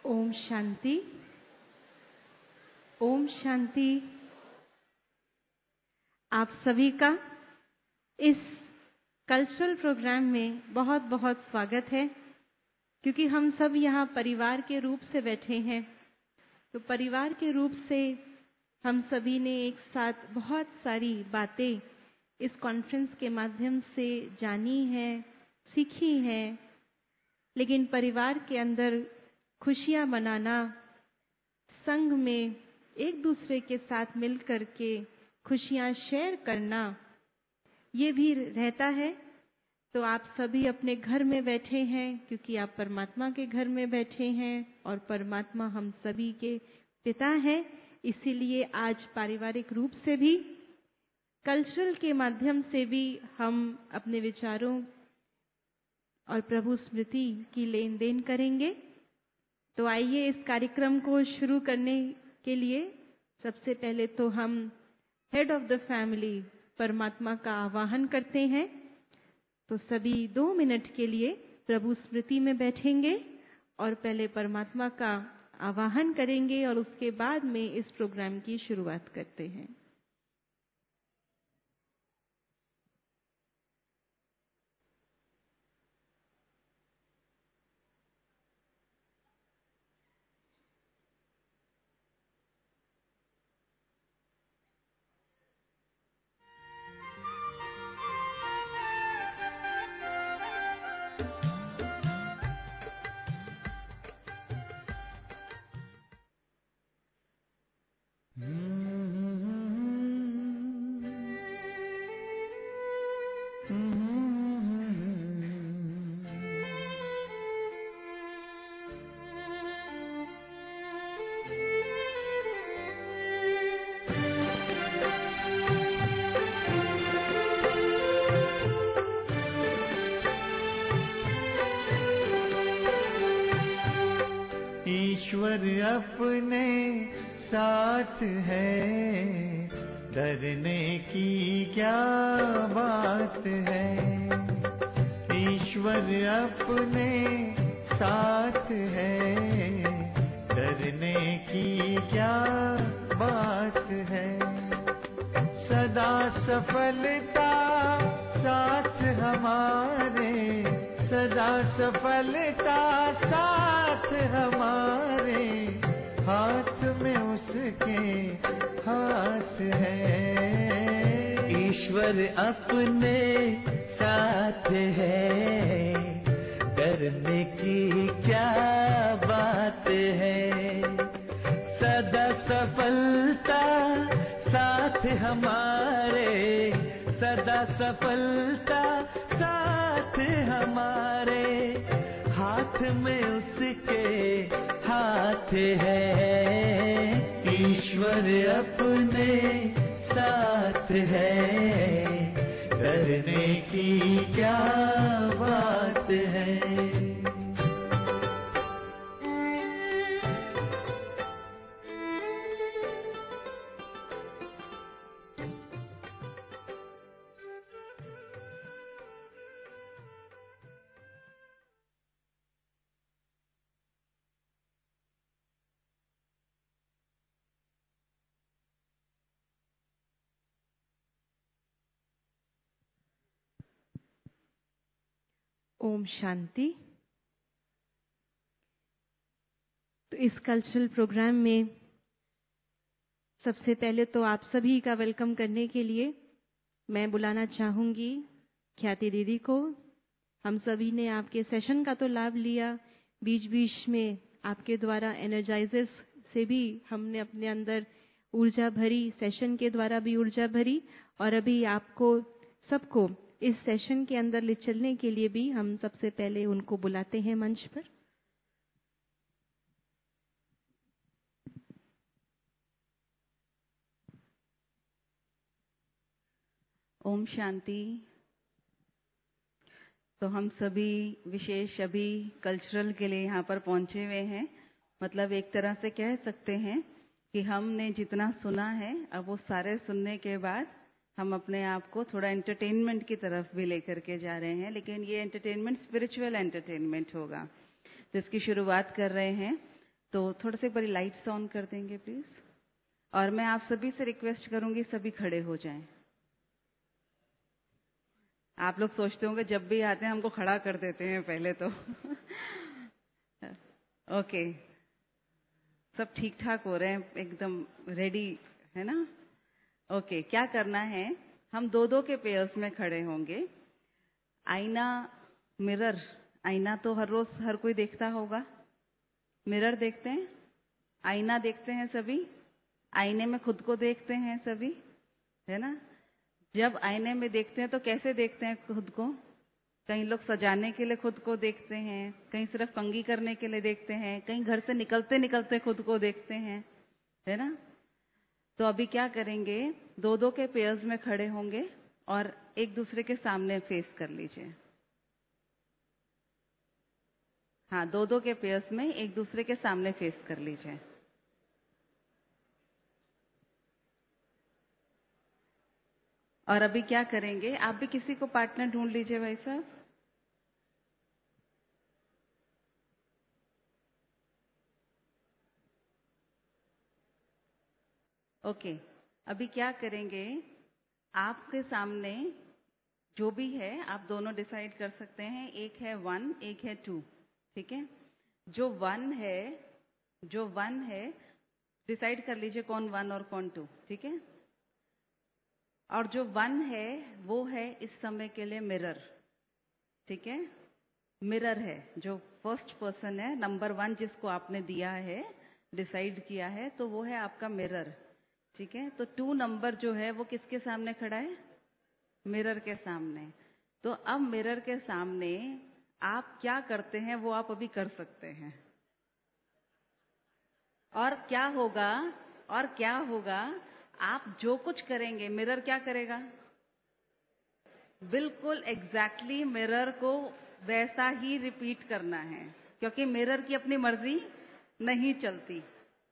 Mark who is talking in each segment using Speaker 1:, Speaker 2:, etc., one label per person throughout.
Speaker 1: ओम शांति। ओम शांति। आप सभी का इस कल्चरल प्रोग्राम में बहुत बहुत स्वागत है। क्योंकि हम सब यहाँ परिवार के रूप से बैठे हैं, तो परिवार के रूप से हम सभी ने एक साथ बहुत सारी बातें इस कॉन्फ्रेंस के माध्यम से जानी है, सीखी है। लेकिन परिवार के अंदर खुशियाँ मनाना, संग में एक दूसरे के साथ मिल कर के खुशियाँ शेयर करना, ये भी रहता है। तो आप सभी अपने घर में बैठे हैं क्योंकि आप परमात्मा के घर में बैठे हैं और परमात्मा हम सभी के पिता हैं। इसीलिए आज पारिवारिक रूप से भी, कल्चरल के माध्यम से भी हम अपने विचारों और प्रभु स्मृति की लेन देन करेंगे। तो आइए इस कार्यक्रम को शुरू करने के लिए सबसे पहले तो हम हेड ऑफ द फैमिली परमात्मा का आवाहन करते हैं। तो सभी 2 मिनट के लिए प्रभु स्मृति में बैठेंगे और पहले परमात्मा का आवाहन करेंगे और उसके बाद में इस प्रोग्राम की शुरुआत करते हैं।
Speaker 2: ईश्वर अपने साथ है, डरने की क्या बात है। ईश्वर अपने साथ है, डरने की क्या बात है। सदा सफलता साथ हमारे, सदा सफलता साथ हमारे, हाथ में उसके हाथ है। ईश्वर अपने साथ है, डरने की क्या बात है। सदा सफलता साथ हमारे, सदा सफलता साथ हमारे, हाथ में उसके हाथ है। ईश्वर अपने साथ है, डरने की क्या बात है।
Speaker 1: ओम शांति। तो इस कल्चरल प्रोग्राम में सबसे पहले तो आप सभी का वेलकम करने के लिए मैं बुलाना चाहूंगी ख्याति दीदी को। हम सभी ने आपके सेशन का तो लाभ लिया, बीच बीच में आपके द्वारा एनर्जाइजर्स से भी हमने अपने अंदर ऊर्जा भरी, सेशन के द्वारा भी ऊर्जा भरी, और अभी आपको सबको इस सेशन के अंदर ले चलने के लिए भी हम सबसे पहले उनको बुलाते हैं मंच पर।
Speaker 3: ओम शांति। तो हम सभी विशेष अभी कल्चरल के लिए यहाँ पर पहुँचे हुए हैं। मतलब एक तरह से कह सकते हैं कि हमने जितना सुना है, अब वो सारे सुनने के बाद हम अपने आप को थोड़ा एंटरटेनमेंट की तरफ भी लेकर के जा रहे हैं। लेकिन ये एंटरटेनमेंट स्पिरिचुअल एंटरटेनमेंट होगा, जिसकी शुरुआत कर रहे हैं तो थोड़े से बड़ी लाइट्स ऑन कर देंगे प्लीज। और मैं आप सभी से रिक्वेस्ट करूंगी सभी खड़े हो जाएं। आप लोग सोचते होंगे जब भी आते हैं हमको खड़ा कर देते हैं पहले तो ओके, सब ठीक ठाक हो रहे हैं, एकदम रेडी है ना? ओके, क्या करना है, हम दो दो के पेयर्स में खड़े होंगे। आईना, मिरर, आईना तो हर रोज हर कोई देखता होगा। मिरर देखते हैं, आईना देखते हैं सभी, आईने में खुद को देखते हैं सभी, है ना? जब आईने में देखते हैं तो कैसे देखते हैं खुद को? कई लोग सजाने के लिए खुद को देखते हैं, कहीं सिर्फ कंघी करने के लिए देखते हैं, कहीं घर से निकलते निकलते खुद को देखते हैं, है ना? तो अभी क्या करेंगे, दो दो के पेयर्स में खड़े होंगे और एक दूसरे के सामने फेस कर लीजिए। हाँ, दो दो के पेयर्स में एक दूसरे के सामने फेस कर लीजिए। और अभी क्या करेंगे, आप भी किसी को पार्टनर ढूंढ लीजिए भाई साहब। ओके, अभी क्या करेंगे, आपके सामने जो भी है आप दोनों डिसाइड कर सकते हैं। एक है 1, एक है 2, ठीक है? जो 1 है डिसाइड कर लीजिए कौन 1 और कौन 2, ठीक है? और जो 1 है वो है इस समय के लिए मिरर, ठीक है? मिरर है, जो फर्स्ट पर्सन है, नंबर 1 जिसको आपने दिया है, डिसाइड किया है, तो वो है आपका मिरर, ठीक है? तो 2 नंबर जो है वो किसके सामने खड़ा है? मिरर के सामने। तो अब मिरर के सामने आप क्या करते हैं वो आप अभी कर सकते हैं। और क्या होगा, आप जो कुछ करेंगे मिरर क्या करेगा? बिल्कुल एग्जैक्टली मिरर को वैसा ही रिपीट करना है, क्योंकि मिरर की अपनी मर्जी नहीं चलती।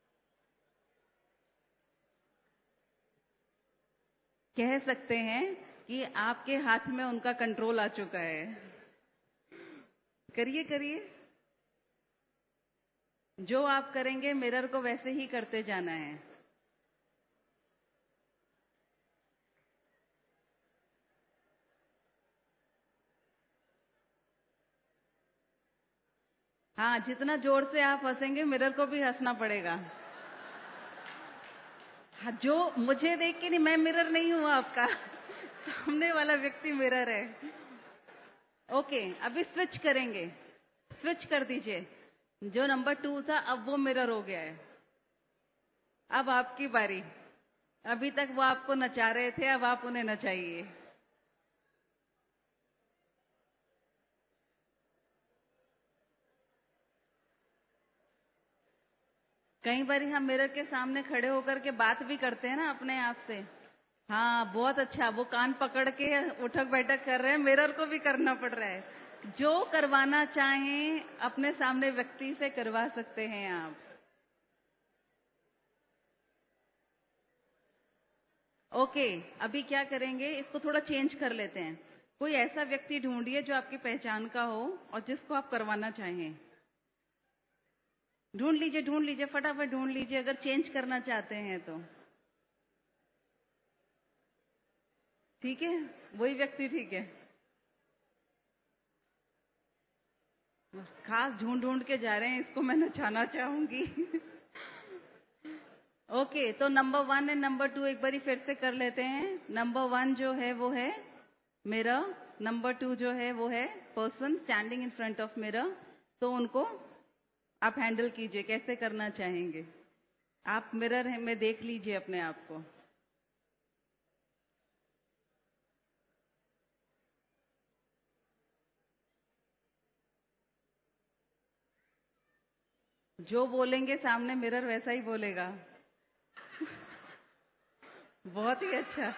Speaker 3: कह सकते हैं कि आपके हाथ में उनका कंट्रोल आ चुका है। करिए करिए, जो आप करेंगे मिरर को वैसे ही करते जाना है। हाँ, जितना जोर से आप हंसेंगे मिरर को भी हंसना पड़ेगा। हाँ, जो मुझे देख के नहीं, मैं मिरर नहीं हूँ आपका सामने वाला व्यक्ति मिरर है। ओके, अभी स्विच करेंगे, स्विच कर दीजिए। जो नंबर 2 था अब वो मिरर हो गया है। अब आपकी बारी। अभी तक वो आपको नचा रहे थे, अब आप उन्हें नचाइए। कई बार हम मिरर के सामने खड़े होकर के बात भी करते हैं ना अपने आप से। हाँ, बहुत अच्छा, वो कान पकड़ के उठक बैठक कर रहे हैं, मिरर को भी करना पड़ रहा है। जो करवाना चाहें अपने सामने व्यक्ति से करवा सकते हैं आप। ओके, अभी क्या करेंगे, इसको थोड़ा चेंज कर लेते हैं। कोई ऐसा व्यक्ति ढूंढिए जो आपकी पहचान का हो और जिसको आप करवाना चाहें। ढूंढ लीजिए, फटाफट ढूंढ लीजिए, अगर चेंज करना चाहते हैं तो। ठीक है, वही व्यक्ति ठीक है। खास ढूंढ के जा रहे हैं, इसको मैं नचाना चाहूंगी ओके, तो नंबर 1 एंड नंबर 2 एक बारी फिर से कर लेते हैं। नंबर 1 जो है वो है मिरर, नंबर 2 जो है वो है person standing in front of mirror. तो उनको आप हैंडल कीजिए, कैसे करना चाहेंगे। आप मिरर में देख लीजिए अपने आप को। जो बोलेंगे सामने मिरर वैसा ही बोलेगा बहुत ही अच्छा।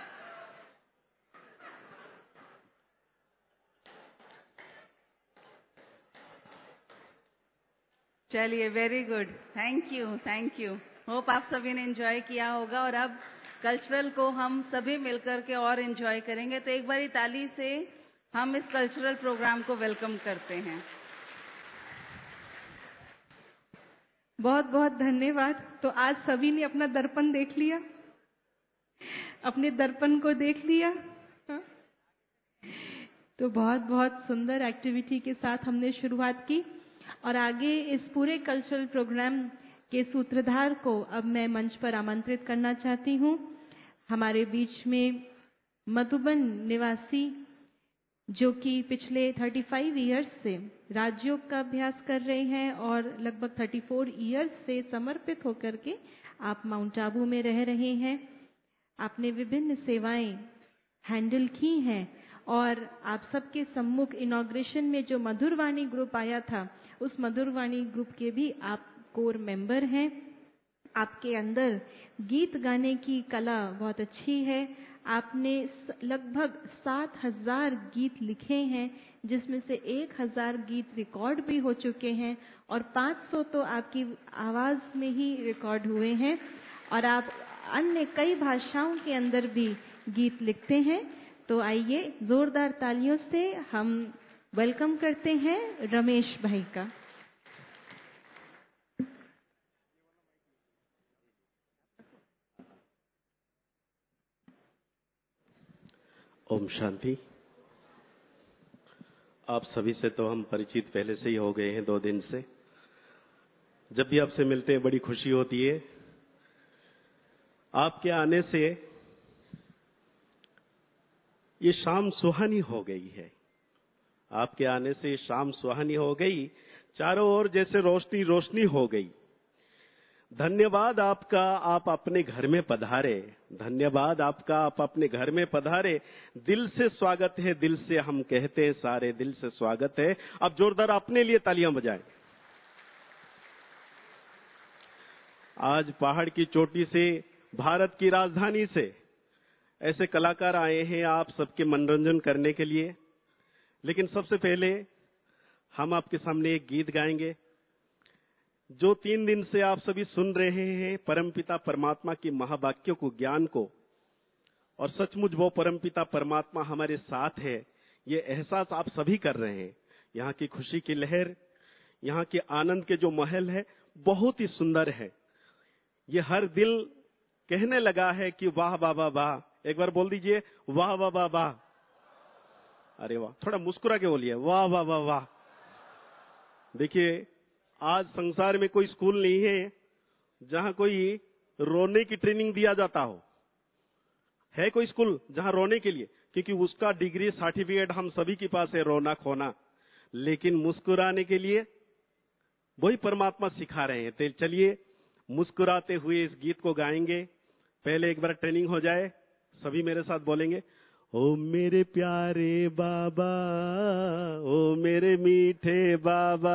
Speaker 3: चलिए, very good, thank you, thank you. Hope आप सभी ने एंजॉय किया होगा। और अब कल्चरल को हम सभी मिलकर के और एंजॉय करेंगे। तो एक बारी ताली से हम इस कल्चरल प्रोग्राम को वेलकम करते हैं।
Speaker 1: बहुत बहुत धन्यवाद। तो आज सभी ने अपना दर्पण देख लिया, अपने दर्पण को देख लिया। हाँ? तो बहुत बहुत सुंदर एक्टिविटी के साथ हमने शुरुआत की और आगे इस पूरे कल्चरल प्रोग्राम के सूत्रधार को अब मैं मंच पर आमंत्रित करना चाहती हूँ। हमारे बीच में मधुबन निवासी जो कि पिछले 35 इयर्स से राजयोग का अभ्यास कर रहे हैं और लगभग 34 इयर्स से समर्पित होकर के आप माउंट आबू में रह रहे हैं। आपने विभिन्न सेवाएं हैंडल की हैं और आप सबके सम्मुख इनॉग्रेशन में जो मधुरवाणी ग्रुप आया था, उस मधुरवाणी ग्रुप के भी आप कोर मेंबर हैं। आपके अंदर गीत गाने की कला बहुत अच्छी है। आपने लगभग 7,000 गीत लिखे हैं, जिसमें से 1,000 गीत रिकॉर्ड भी हो चुके हैं और 500 तो आपकी आवाज में ही रिकॉर्ड हुए हैं और आप अन्य कई भाषाओं के अंदर भी गीत लिखते हैं। तो आइए जोरदार तालियों से हम वेलकम करते हैं रमेश भाई का।
Speaker 4: ओम शांति। आप सभी से तो हम परिचित पहले से ही हो गए हैं 2 दिन से। जब भी आपसे मिलते हैं बड़ी खुशी होती है। आपके आने से ये शाम सुहानी हो गई है। आपके आने से शाम सुहानी हो गई, चारों ओर जैसे रोशनी रोशनी हो गई। धन्यवाद आपका, आप अपने घर में पधारे। धन्यवाद आपका, आप अपने घर में पधारे। दिल से स्वागत है, दिल से हम कहते हैं, सारे दिल से स्वागत है। अब जोरदार अपने लिए तालियां बजाएं। आज पहाड़ की चोटी से, भारत की राजधानी से ऐसे कलाकार आए हैं आप सबके मनोरंजन करने के लिए। लेकिन सबसे पहले हम आपके सामने एक गीत गाएंगे जो 3 दिन से आप सभी सुन रहे हैं, परमपिता परमात्मा की महावाक्यों को, ज्ञान को। और सचमुच वो परमपिता परमात्मा हमारे साथ है, ये एहसास आप सभी कर रहे हैं। यहाँ की खुशी की लहर, यहाँ के आनंद के जो महल है, बहुत ही सुंदर है। ये हर दिल कहने लगा है कि वाह वाह वाह वाह। एक बार बोल दीजिए, वाह वाह वाह वाह। अरे वाह, थोड़ा मुस्कुरा के बोलिए, वाह वाह वाह वाह। देखिए, आज संसार में कोई स्कूल नहीं है जहां कोई रोने की ट्रेनिंग दिया जाता हो। है कोई स्कूल जहां रोने के लिए? क्योंकि उसका डिग्री सर्टिफिकेट हम सभी के पास है, रोना खोना। लेकिन मुस्कुराने के लिए वही परमात्मा सिखा रहे हैं। तो चलिए मुस्कुराते हुए इस गीत को गाएंगे। पहले एक बार ट्रेनिंग हो जाए, सभी मेरे साथ बोलेंगे, ओ मेरे प्यारे बाबा, ओ मेरे मीठे बाबा।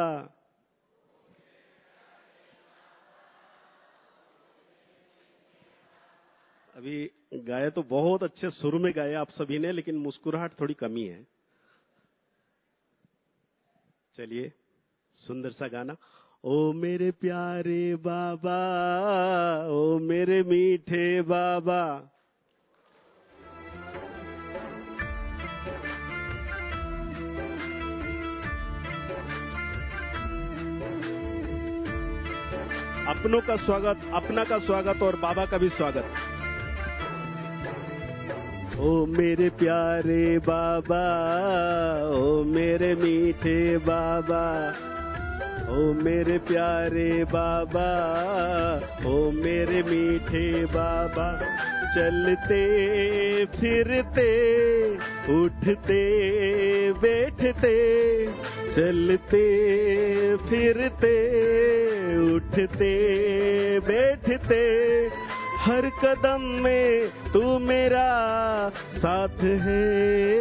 Speaker 4: अभी गाए तो बहुत अच्छे सुर में गाए आप सभी ने, लेकिन मुस्कुराहट थोड़ी कमी है। चलिए सुंदर सा गाना। ओ मेरे प्यारे बाबा, ओ मेरे मीठे बाबा। अपनों का स्वागत, अपना का स्वागत और बाबा का भी स्वागत। ओ मेरे प्यारे बाबा, ओ मेरे मीठे बाबा, ओ मेरे प्यारे बाबा, ओ मेरे मीठे बाबा। चलते फिरते उठते बैठते, चलते फिरते उठते बैठते, हर कदम में तू मेरा साथ है।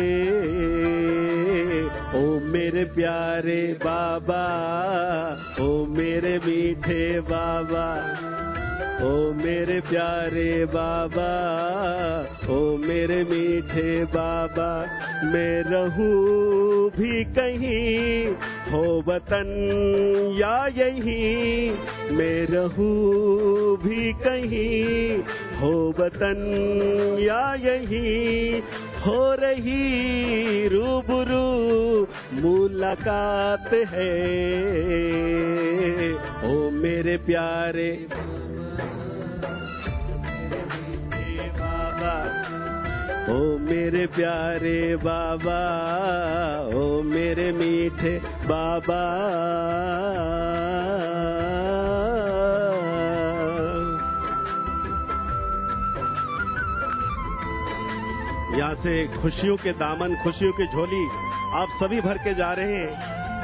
Speaker 4: ओ मेरे प्यारे बाबा, ओ मेरे मीठे बाबा, ओ मेरे प्यारे बाबा, ओ मेरे मीठे बाबा। मैं रहूं भी कहीं, हो वतन या यहीं, मैं रहूं भी कहीं, हो वतन या यहीं, हो रही रूबरू मुलाकात है। ओ मेरे प्यारे बाबा, ओ मेरे प्यारे बाबा, ओ मेरे मीठे बाबा। यहाँ से खुशियों के दामन, खुशियों की झोली आप सभी भर के जा रहे हैं।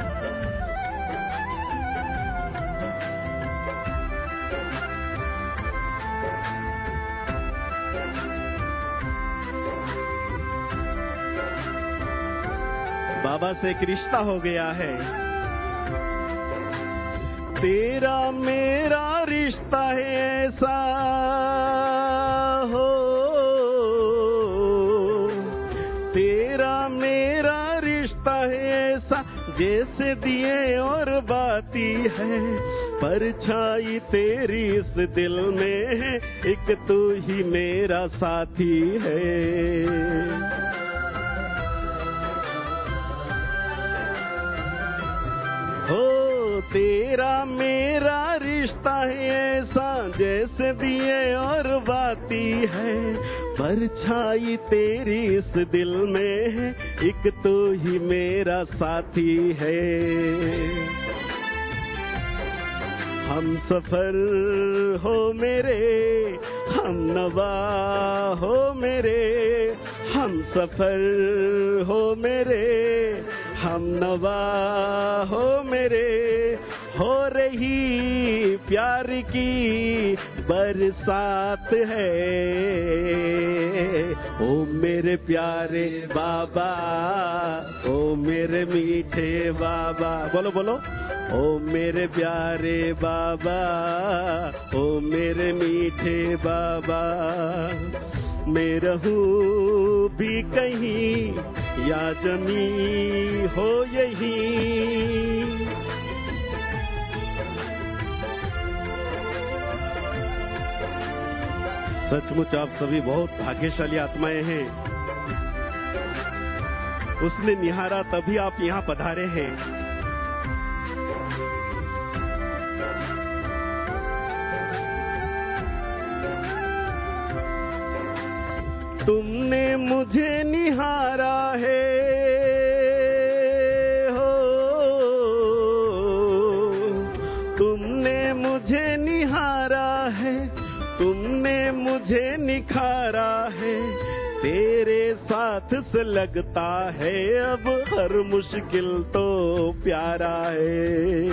Speaker 4: बाबा से एक रिश्ता हो गया है। तेरा मेरा रिश्ता है ऐसा हो, तेरा मेरा रिश्ता है ऐसा जैसे दिए और बाती है। परछाई तेरी इस दिल में है, एक तू ही मेरा साथी है। हो तेरा मेरा रिश्ता है ऐसा जैसे दिए और बाती है। परछाई तेरी इस दिल में है, एक तो ही मेरा साथी है। हम सफर हो मेरे, हम नवा हो मेरे, हम सफर हो मेरे, हम नवा हो मेरे। हो रही प्यार की बरसात है। ओ मेरे प्यारे बाबा, ओ मेरे मीठे बाबा, बोलो बोलो। ओ मेरे प्यारे बाबा, ओ मेरे मीठे बाबा। मैं रहूं भी कहीं या जमी हो यही, सचमुच आप सभी बहुत भाग्यशाली आत्माएं हैं। उसने निहारा तभी आप यहाँ पधारे हैं। तुमने मुझे निहारा है हो, तुमने मुझे निहारा है, तुमने मुझे निखारा है। तेरे साथ से लगता है अब हर मुश्किल तो प्यारा है।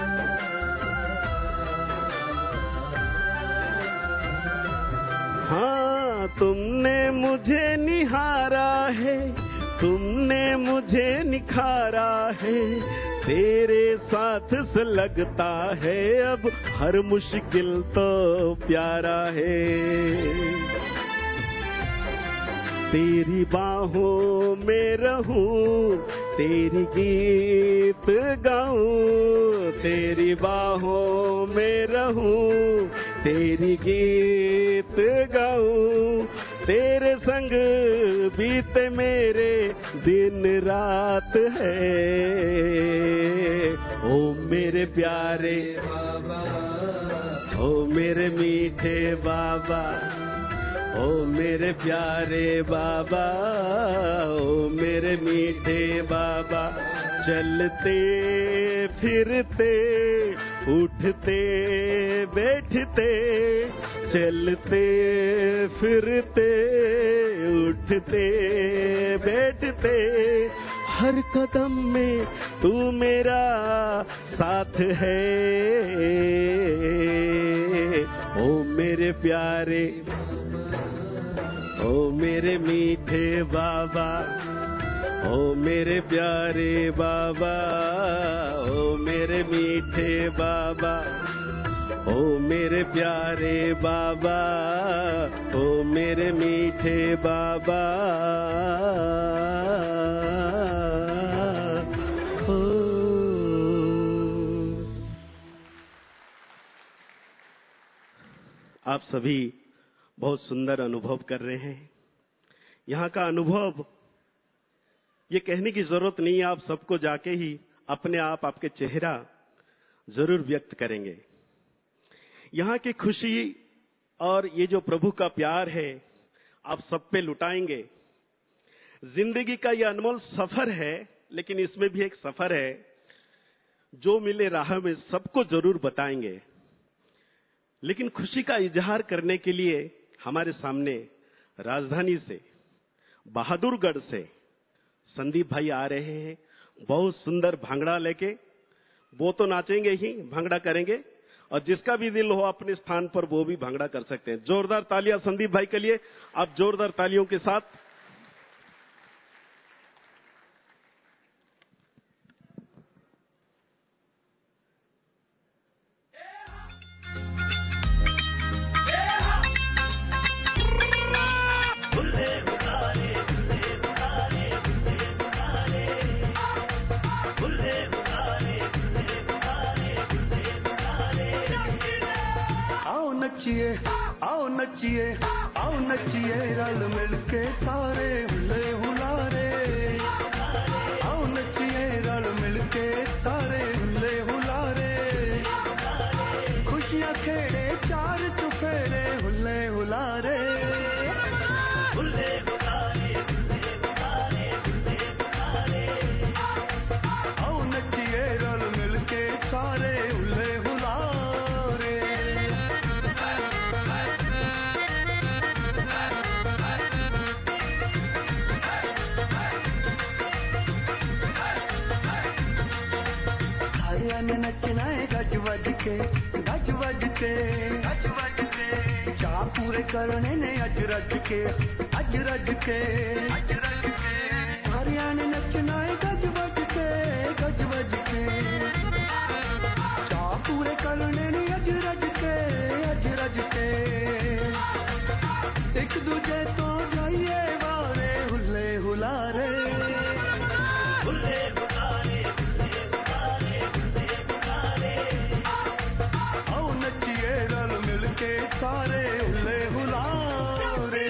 Speaker 4: हाँ तुमने मुझे निहारा है, तुमने मुझे निखारा है। तेरे साथ से लगता है अब हर मुश्किल तो प्यारा है। तेरी बाहों में रहूं, तेरी गीत गाऊं, तेरी बाहों में रहूं, तेरी गीत गाऊं। तेरे संग बीते मेरे दिन रात है। ओ मेरे प्यारे बाबा, ओ मेरे मीठे बाबा, ओ मेरे प्यारे बाबा, ओ मेरे मीठे बाबा। चलते फिरते उठते बैठते, चलते फिरते उठते बैठते, हर कदम में तू मेरा साथ है। ओ मेरे प्यारे, ओ मेरे मीठे बाबा, ओ मेरे प्यारे बाबा, ओ मेरे मीठे बाबा, ओ मेरे प्यारे बाबा, ओ मेरे मीठे बाबा। आप सभी बहुत सुंदर अनुभव कर रहे हैं। यहाँ का अनुभव ये कहने की जरूरत नहीं है, आप सबको जाके ही अपने आप आपके चेहरा जरूर व्यक्त करेंगे। यहाँ की खुशी और ये जो प्रभु का प्यार है आप सब पे लुटाएंगे। जिंदगी का ये अनमोल सफर है, लेकिन इसमें भी एक सफर है, जो मिले राह में सबको जरूर बताएंगे। लेकिन खुशी का इजहार करने के लिए हमारे सामने राजधानी से, बहादुरगढ़ से संदीप भाई आ रहे हैं, बहुत सुंदर भांगड़ा लेके। वो तो नाचेंगे ही, भांगड़ा करेंगे, और जिसका भी दिल हो अपने स्थान पर वो भी भांगड़ा कर सकते हैं। जोरदार तालियां संदीप भाई के लिए, आप जोरदार तालियों के साथ।
Speaker 2: आओ नचिए, आओ नचिए, रल मिल के सारे हुले हुलारे। आओ नचिए, रल मिल के सारे हुले हुलारे। खुशियाँ खेड़े चार चुफेरे हुले हुलारे। आओ नचिए, रल मिल के सारे हुले हुलारे। ने नचना है गज बज के, गज बज के, गज बज के। चाह पूरे करने ने अज रज के, अज रज के, अज रज के। सारिया ने नचना है गज बज के, गज बज के। चाह पूरे करने ने अज रज के, अज रज के। एक दूजे तो जाइए वारे हुले हुलारे। सारे हुले हुलारे।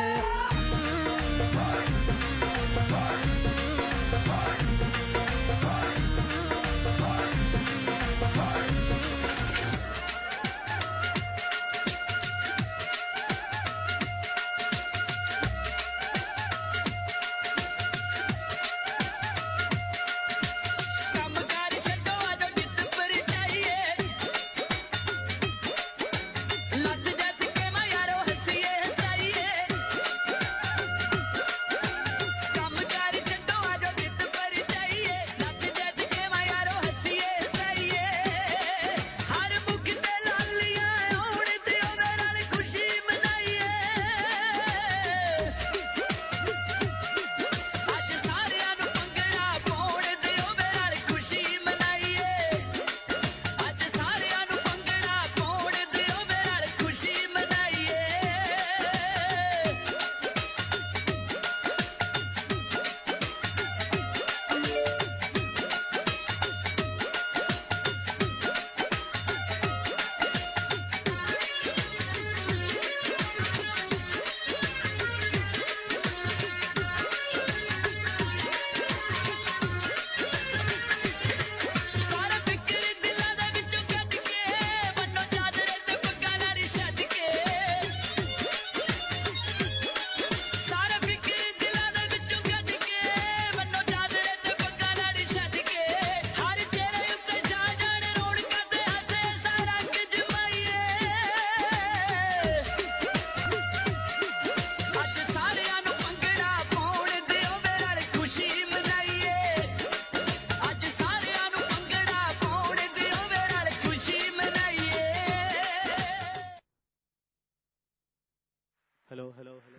Speaker 4: हेलो हेलो हेलो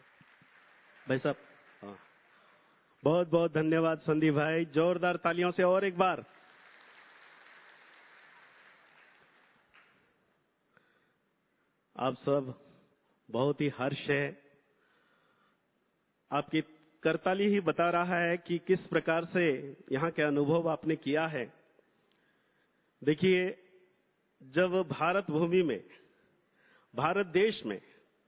Speaker 4: भाई साहब, हाँ, बहुत बहुत धन्यवाद संदीप भाई। जोरदार तालियों से और एक बार। आप सब बहुत ही हर्ष है, आपकी करताली ही बता रहा है कि किस प्रकार से यहाँ के अनुभव आपने किया है। देखिए, जब भारत भूमि में, भारत देश में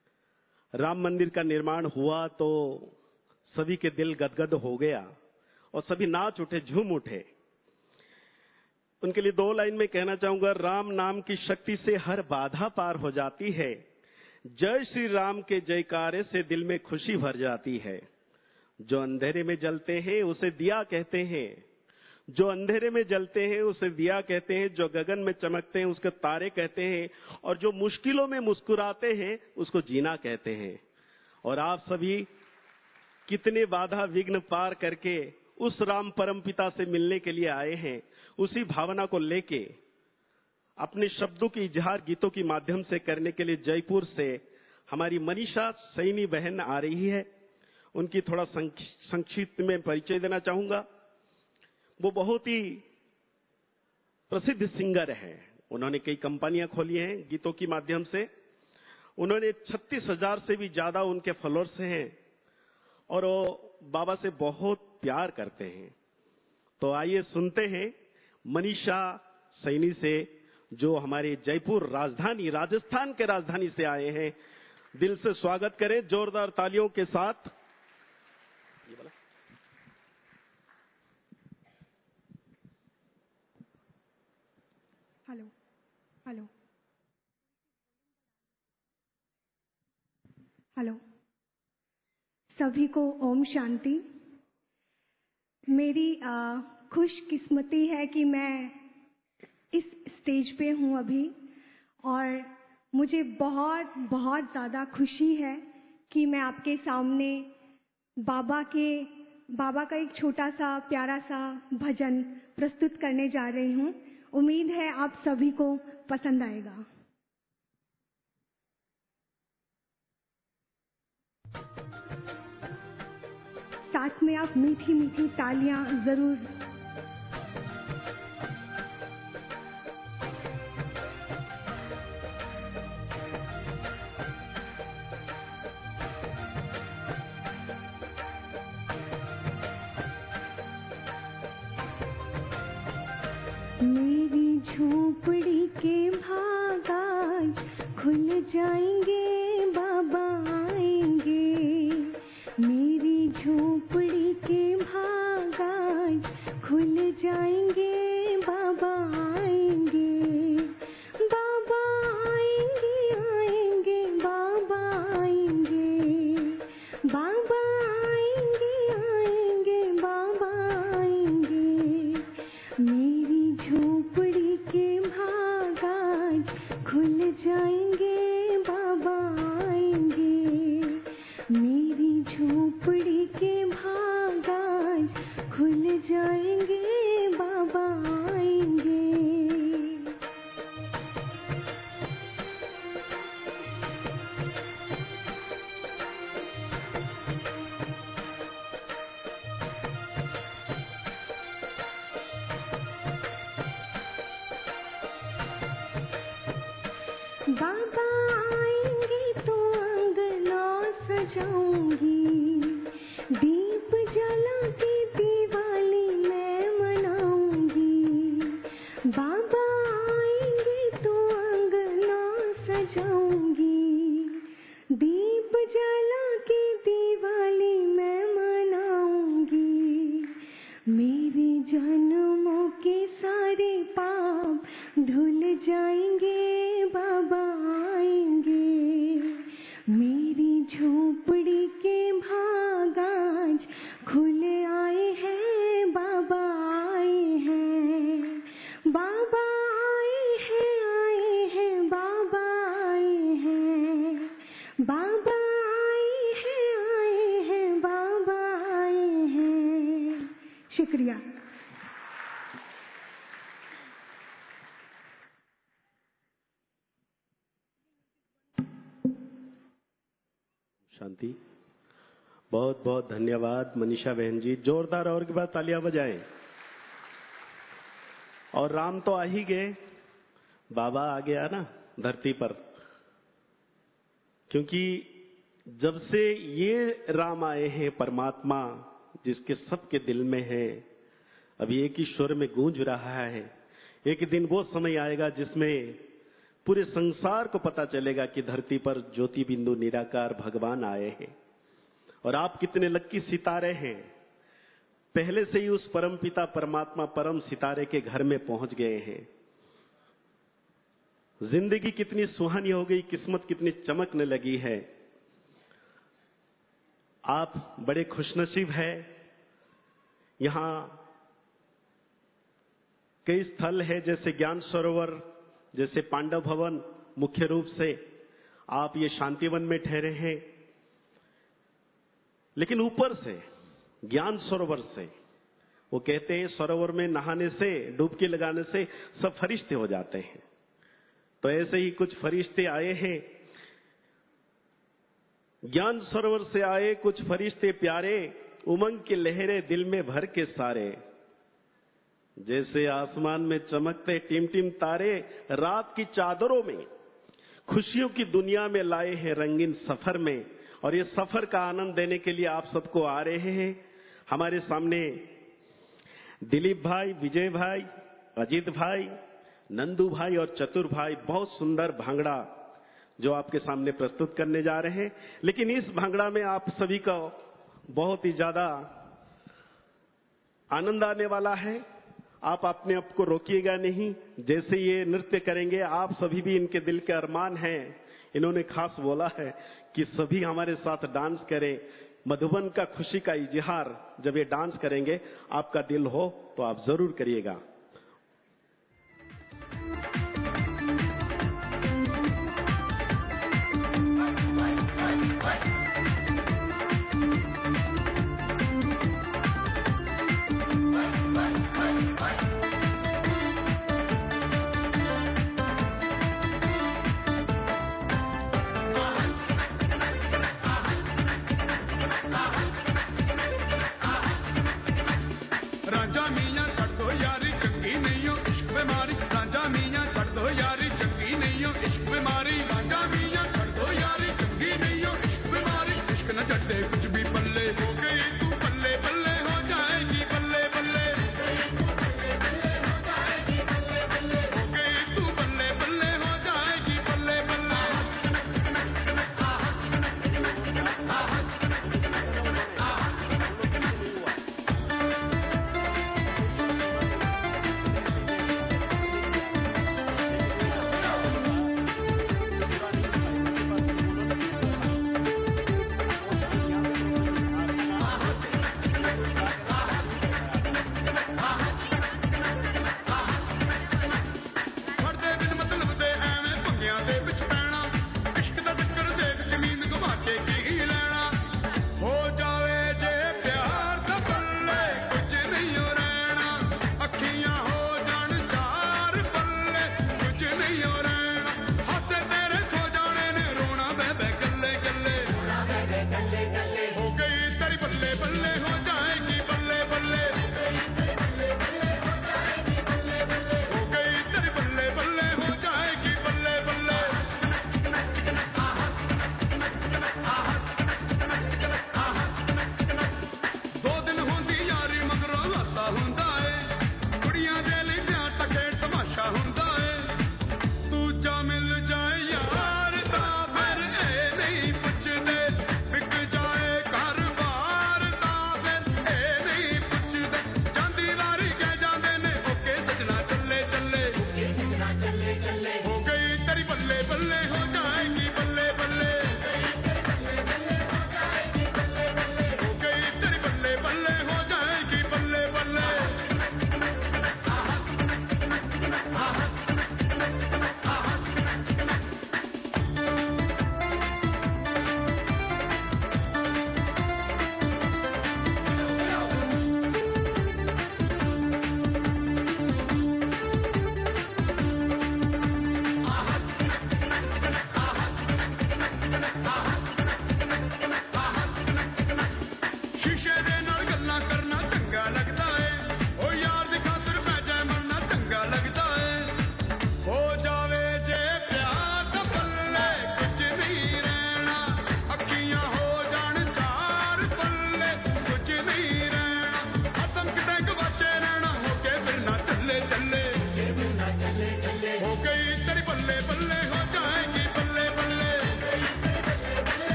Speaker 4: राम मंदिर का निर्माण हुआ तो सभी के दिल गदगद हो गया, और सभी नाच उठे, झूम उठे। उनके लिए 2 लाइन में कहना चाहूंगा, राम नाम की शक्ति से हर बाधा पार हो जाती है, जय श्री राम के जयकारे से दिल में खुशी भर जाती है। जो अंधेरे में जलते हैं उसे दिया कहते हैं, जो अंधेरे में जलते हैं उसे दिया कहते हैं, जो गगन में चमकते हैं उसके तारे कहते हैं, और जो मुश्किलों में मुस्कुराते हैं उसको जीना कहते हैं। और आप सभी कितने बाधा विघ्न पार करके उस राम परमपिता से मिलने के लिए आए हैं, उसी भावना को लेके अपने शब्दों की इजहार गीतों के माध्यम से करने के लिए जयपुर से हमारी मनीषा सैनी बहन आ रही है। उनकी थोड़ा संक्षिप्त में परिचय देना चाहूंगा। वो बहुत ही प्रसिद्ध सिंगर है। उन्होंने कई कंपनियां खोली हैं गीतों के माध्यम से। उन्होंने 36,000 से भी ज्यादा उनके फॉलोअर्स हैं और वो बाबा से बहुत प्यार करते हैं। तो आइए सुनते हैं मनीषा सैनी से, जो हमारे जयपुर राजधानी, राजस्थान के राजधानी से आए हैं। दिल से स्वागत करें जोरदार तालियों के साथ। ये बोला।
Speaker 5: हेलो हेलो हेलो, सभी को ओम शांति। मेरी खुशकिस्मती है कि मैं इस स्टेज पे हूँ अभी, और मुझे बहुत बहुत ज़्यादा खुशी है कि मैं आपके सामने बाबा का एक छोटा सा प्यारा सा भजन प्रस्तुत करने जा रही हूँ। उम्मीद है आप सभी को पसंद आएगा। साथ में आप मीठी मीठी तालियां जरूर। मेरी झोपड़ी के भाग आज खुल जाएंगे, बाबा आएंगे। मेरी झोपड़ी के भाग आज खुल जाएंगे, बाबा आएंगे। बाबा आएंगे, आएंगे, बाबा आएंगे। बाबा आएंगे, आएंगे, बाबा आएंगे। मेरी झोपड़ी के भाग आज खुल जाएंगे, बाबा आएंगे। मेरी झोपड़ी के भाग आज खुल जाएंगे, बाबा आएंगे। बाबा आएंगे तो अंगना सजाऊंगी, दीप जला के दिवाली मैं मनाऊंगी। बाबा आएंगे तो अंगना सजाऊंगी, दीप जला के दिवाली मैं मनाऊंगी। मेरे जन्मों के सारे पाप धुल जाएंगे, बाबा आएंगे। मेरी झोपड़ी के भाग आज खुले आए हैं, बाबा आए हैं। बाबा आए हैं, आए हैं, बाबा आए हैं। बाबा आए हैं, आए हैं, बाबा आए हैं। शुक्रिया।
Speaker 4: शांति। बहुत बहुत धन्यवाद मनीषा बहन जी। जोरदार और के बाद तालियां बजाएं। और राम तो आ ही गए, बाबा आ गया ना धरती पर। क्योंकि जब से ये राम आए हैं परमात्मा, जिसके सबके दिल में है, अभी एक ही स्वर में गूंज रहा है। एक दिन वो समय आएगा जिसमें पूरे संसार को पता चलेगा कि धरती पर ज्योति बिंदु निराकार भगवान आए हैं। और आप कितने लक्की सितारे हैं पहले से ही उस परमपिता परमात्मा परम सितारे के घर में पहुंच गए हैं। जिंदगी कितनी सुहानी हो गई, किस्मत कितनी चमकने लगी है। आप बड़े खुशनसीब हैं। यहां कई स्थल है, जैसे ज्ञान सरोवर, जैसे पांडव भवन, मुख्य रूप से आप ये शांतिवन में ठहरे हैं। लेकिन ऊपर से ज्ञान सरोवर से, वो कहते हैं सरोवर में नहाने से, डुबकी लगाने से सब फरिश्ते हो जाते हैं। तो ऐसे ही कुछ फरिश्ते आए हैं। ज्ञान सरोवर से आए कुछ फरिश्ते प्यारे, उमंग की लहरें दिल में भर के सारे। जैसे आसमान में चमकते टिम टिम तारे, रात की चादरों में खुशियों की दुनिया में लाए हैं रंगीन सफर में। और ये सफर का आनंद देने के लिए आप सबको आ रहे हैं। हमारे सामने दिलीप भाई, विजय भाई, अजीत भाई, नंदू भाई और चतुर भाई बहुत सुंदर भांगड़ा जो आपके सामने प्रस्तुत करने जा रहे हैं। लेकिन इस भांगड़ा में आप सभी को बहुत ही ज्यादा आनंद आने वाला है। आप अपने आप को रोकिएगा नहीं। जैसे ये नृत्य करेंगे, आप सभी भी, इनके दिल के अरमान हैं। इन्होंने खास बोला है कि सभी हमारे साथ डांस करें। मधुबन का खुशी का इजहार जब ये डांस करेंगे, आपका दिल हो तो आप जरूर करिएगा।
Speaker 6: राजा मियां कर दो यारी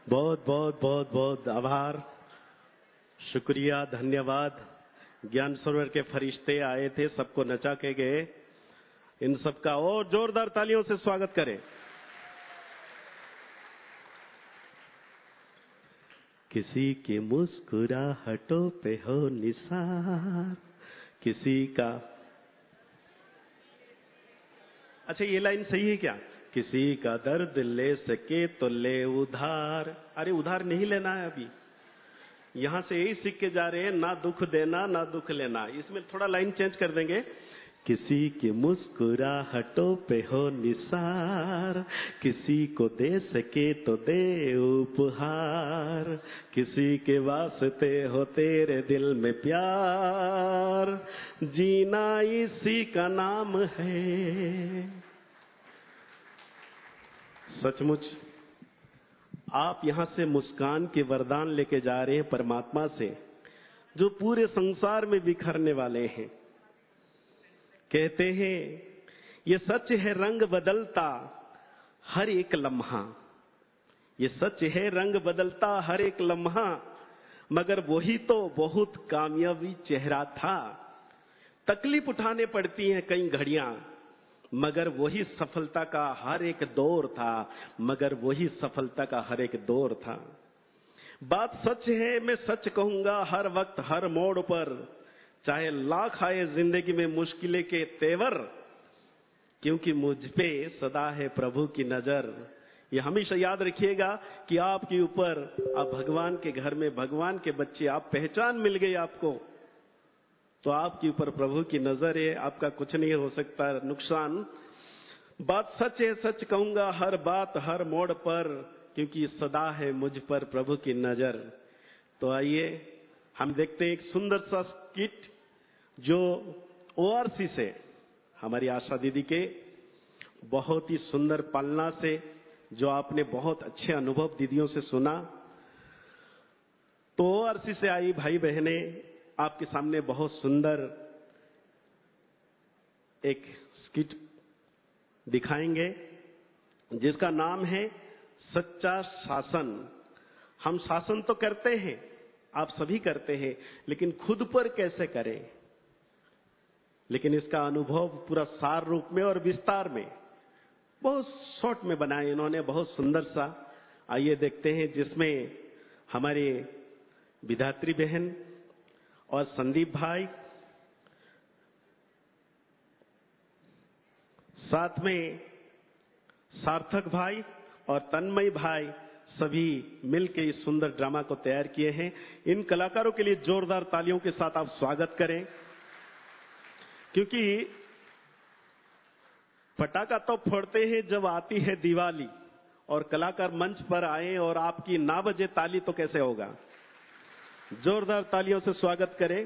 Speaker 4: बहुत बहुत बहुत बहुत आभार, शुक्रिया, धन्यवाद। ज्ञान सरोवर के फरिश्ते आए थे, सबको नचा के गए। इन सबका और जोरदार तालियों से स्वागत करें। किसी की मुस्कुराहटों पे हो निसार, किसी का, अच्छा ये लाइन सही है क्या? किसी का दर्द ले सके तो ले उधार। अरे उधार नहीं लेना है अभी, यहां से यही सीख के जा रहे हैं, ना दुख देना ना दुख लेना। इसमें थोड़ा लाइन चेंज कर देंगे। किसी की मुस्कुराहटों पे हो निसार, किसी को दे सके तो दे उपहार, किसी के वास्ते हो तेरे दिल में प्यार, जीना इसी का नाम है। सचमुच आप यहां से मुस्कान के वरदान लेके जा रहे हैं परमात्मा से, जो पूरे संसार में बिखरने वाले हैं। कहते हैं ये सच है रंग बदलता हर एक लम्हा, ये सच है रंग बदलता हर एक लम्हा, मगर वही तो बहुत कामयाबी चेहरा था। तकलीफ उठाने पड़ती हैं कई घड़ियां, मगर वही सफलता का हर एक दौर था, मगर वही सफलता का हर एक दौर था। बात सच है, मैं सच कहूंगा हर वक्त हर मोड़ पर, चाहे लाख आए जिंदगी में मुश्किलें के तेवर, क्योंकि मुझ पे सदा है प्रभु की नजर। ये हमेशा याद रखिएगा कि आपके ऊपर, आप भगवान के घर में भगवान के बच्चे, आप पहचान मिल गई आपको, तो आपके ऊपर प्रभु की नजर है, आपका कुछ नहीं हो सकता नुकसान। बात सच है, सच कहूंगा हर बात हर मोड़ पर, क्योंकि सदा है मुझ पर प्रभु की नजर। तो आइए हम देखते हैं एक सुंदर सा स्किट जो ओआरसी से हमारी आशा दीदी के बहुत ही सुंदर पालना से, जो आपने बहुत अच्छे अनुभव दीदियों से सुना, तो ओआरसी से आई भाई बहने आपके सामने बहुत सुंदर एक स्किट दिखाएंगे जिसका नाम है सच्चा शासन। हम शासन तो करते हैं, आप सभी करते हैं, लेकिन खुद पर कैसे करें। लेकिन इसका अनुभव पूरा सार रूप में और विस्तार में बहुत शॉर्ट में बनाए इन्होंने, बहुत सुंदर सा। आइए देखते हैं, जिसमें हमारे विधात्री बहन और संदीप भाई, साथ में सार्थक भाई और तन्मय भाई, सभी मिलकर इस सुंदर ड्रामा को तैयार किए हैं। इन कलाकारों के लिए जोरदार तालियों के साथ आप स्वागत करें, क्योंकि पटाखा तो फोड़ते हैं जब आती है दिवाली, और कलाकार मंच पर आए और आपकी ना बजे ताली तो कैसे होगा। जोरदार तालियों से स्वागत करें।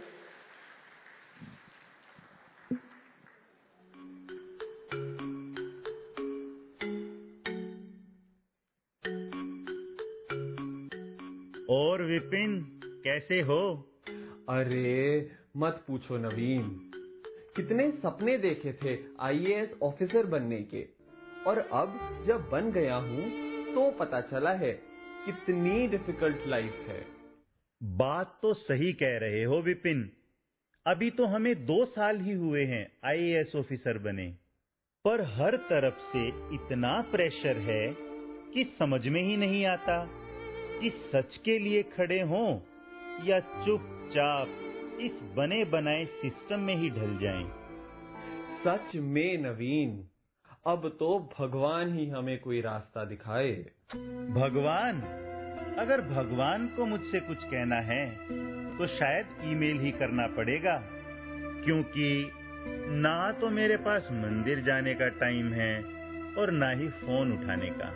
Speaker 6: और विपिन कैसे हो?
Speaker 7: अरे मत पूछो नवीन, कितने सपने देखे थे आईएएस ऑफिसर बनने के, और अब जब बन गया हूँ तो पता चला है कितनी डिफिकल्ट लाइफ है।
Speaker 6: बात तो सही कह रहे हो विपिन, अभी तो हमें 2 साल ही हुए हैं आईएएस ऑफिसर बने, पर हर तरफ से इतना प्रेशर है कि समझ में ही नहीं आता कि सच के लिए खड़े हों या चुपचाप इस बने बनाए सिस्टम में ही ढल जाएं।
Speaker 7: सच में नवीन, अब तो भगवान ही हमें कोई रास्ता दिखाए।
Speaker 6: भगवान? अगर भगवान को मुझसे कुछ कहना है तो शायद ईमेल ही करना पड़ेगा, क्योंकि ना तो मेरे पास मंदिर जाने का टाइम है और ना ही फोन उठाने का।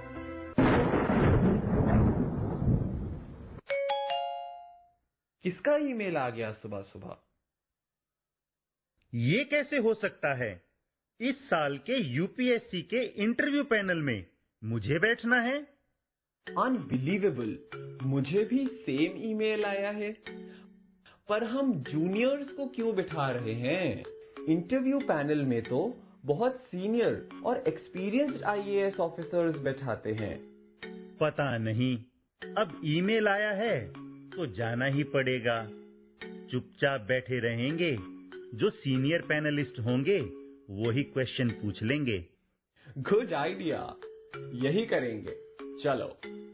Speaker 7: किसका ईमेल आ गया सुबह सुबह?
Speaker 6: ये कैसे हो सकता है? इस साल के यूपीएससी के इंटरव्यू पैनल में मुझे बैठना है?
Speaker 7: अनबिलीवेबल, मुझे भी सेम ईमेल आया है। पर हम जूनियर्स को क्यों बिठा रहे हैं? इंटरव्यू पैनल में तो बहुत सीनियर और एक्सपीरियंस्ड आईएएस ऑफिसर्स बैठाते हैं।
Speaker 6: पता नहीं, अब ईमेल आया है तो जाना ही पड़ेगा। चुपचाप बैठे रहेंगे, जो सीनियर पैनलिस्ट होंगे वो ही क्वेश्चन पूछ लेंगे।
Speaker 7: गुड आइडिया, यही करेंगे। चलो।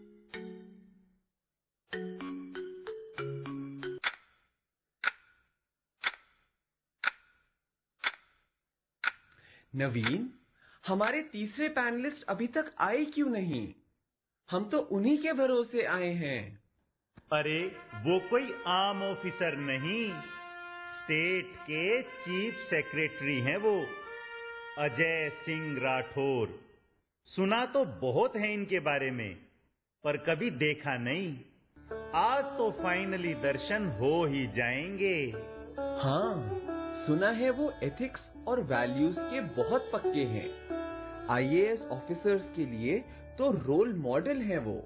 Speaker 7: नवीन, हमारे तीसरे पैनलिस्ट अभी तक आए क्यों नहीं? हम तो उन्हीं के भरोसे आए हैं।
Speaker 6: अरे वो कोई आम ऑफिसर नहीं, स्टेट के चीफ सेक्रेटरी हैं वो, अजय सिंह राठौर। सुना तो बहुत है इनके बारे में, पर कभी देखा नहीं। आज तो फाइनली दर्शन हो ही जाएंगे।
Speaker 7: हाँ, सुना है वो एथिक्स और वैल्यूज के बहुत पक्के हैं। आईएएस ऑफिसर्स के लिए तो रोल मॉडल हैं वो।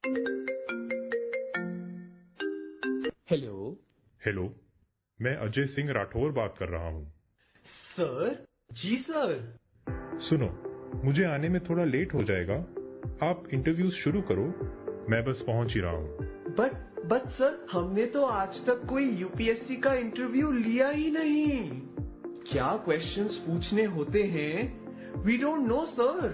Speaker 7: हेलो।
Speaker 8: हेलो, मैं अजय सिंह राठौर बात कर रहा हूँ।
Speaker 7: सर? जी सर।
Speaker 8: सुनो, मुझे आने में थोड़ा लेट हो जाएगा। आप इंटरव्यूज शुरू करो, मैं बस पहुंच ही रहा हूँ।
Speaker 7: बट सर, हमने तो आज तक कोई यूपीएससी का इंटरव्यू लिया ही नहीं। क्या क्वेश्चंस पूछने होते हैं? We don't know sir.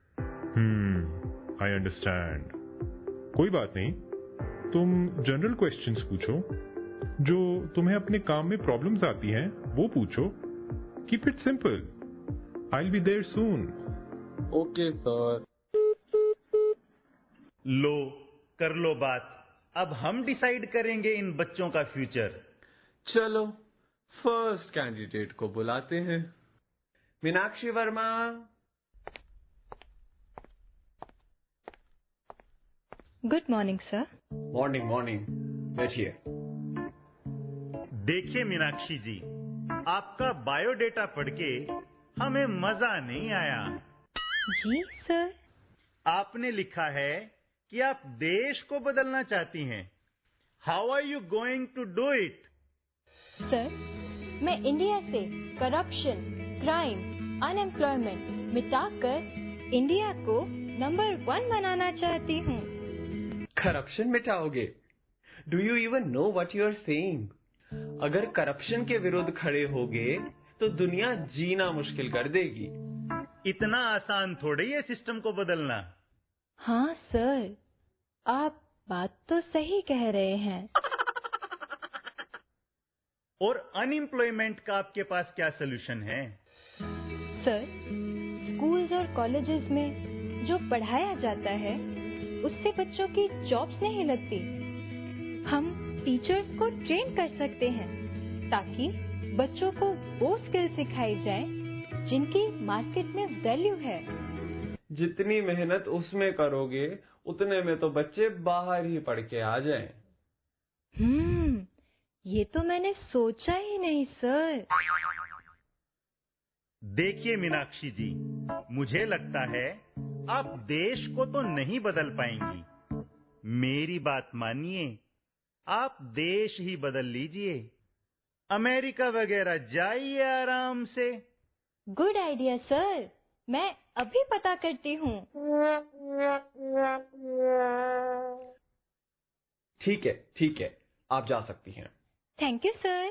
Speaker 8: I understand. कोई बात नहीं, तुम जनरल क्वेश्चंस पूछो। जो तुम्हें अपने काम में प्रॉब्लम्स आती हैं वो पूछो। Keep it simple. I will be there soon.
Speaker 7: Okay sir.
Speaker 6: लो, कर लो बात। अब हम डिसाइड करेंगे इन बच्चों का फ्यूचर।
Speaker 7: चलो, फर्स्ट कैंडिडेट को बुलाते हैं। Meenakshi Verma.
Speaker 9: Good morning sir.
Speaker 7: Morning. बैठिए।
Speaker 6: देखिए मीनाक्षी जी, आपका बायोडेटा पढ़ के हमें मजा नहीं आया।
Speaker 9: जी सर।
Speaker 6: आपने लिखा है कि आप देश को बदलना चाहती हैं। How are you going to do it?
Speaker 9: Sir, मैं इंडिया से करप्शन, क्राइम, अनएम्प्लॉयमेंट मिटाकर इंडिया को नंबर 1 बनाना चाहती हूँ।
Speaker 7: करप्शन मिटाओगे? Do you even know what you are saying? अगर करप्शन के विरुद्ध खड़े होगे तो दुनिया जीना मुश्किल कर देगी।
Speaker 6: इतना आसान थोड़ी है सिस्टम को बदलना।
Speaker 9: हाँ सर, आप बात तो सही कह रहे हैं।
Speaker 6: और अनएम्प्लॉयमेंट का आपके पास क्या सोल्यूशन है?
Speaker 9: सर, स्कूल्स और कॉलेजेस में जो पढ़ाया जाता है उससे बच्चों की जॉब्स नहीं लगती। हम टीचर्स को ट्रेन कर सकते हैं ताकि बच्चों को वो स्किल सिखाई जाए जिनकी मार्केट में वैल्यू है।
Speaker 7: जितनी मेहनत उसमें करोगे उतने में तो बच्चे बाहर ही पढ़ के आ जाएं।
Speaker 9: ये तो मैंने सोचा ही नहीं सर।
Speaker 6: देखिए मीनाक्षी जी, मुझे लगता है आप देश को तो नहीं बदल पाएंगी। मेरी बात मानिए, आप देश ही बदल लीजिए। अमेरिका वगैरह जाइए आराम से।
Speaker 9: गुड आइडिया सर, मैं अभी पता करती हूँ।
Speaker 7: ठीक है, आप जा सकती हैं।
Speaker 9: Thank you sir.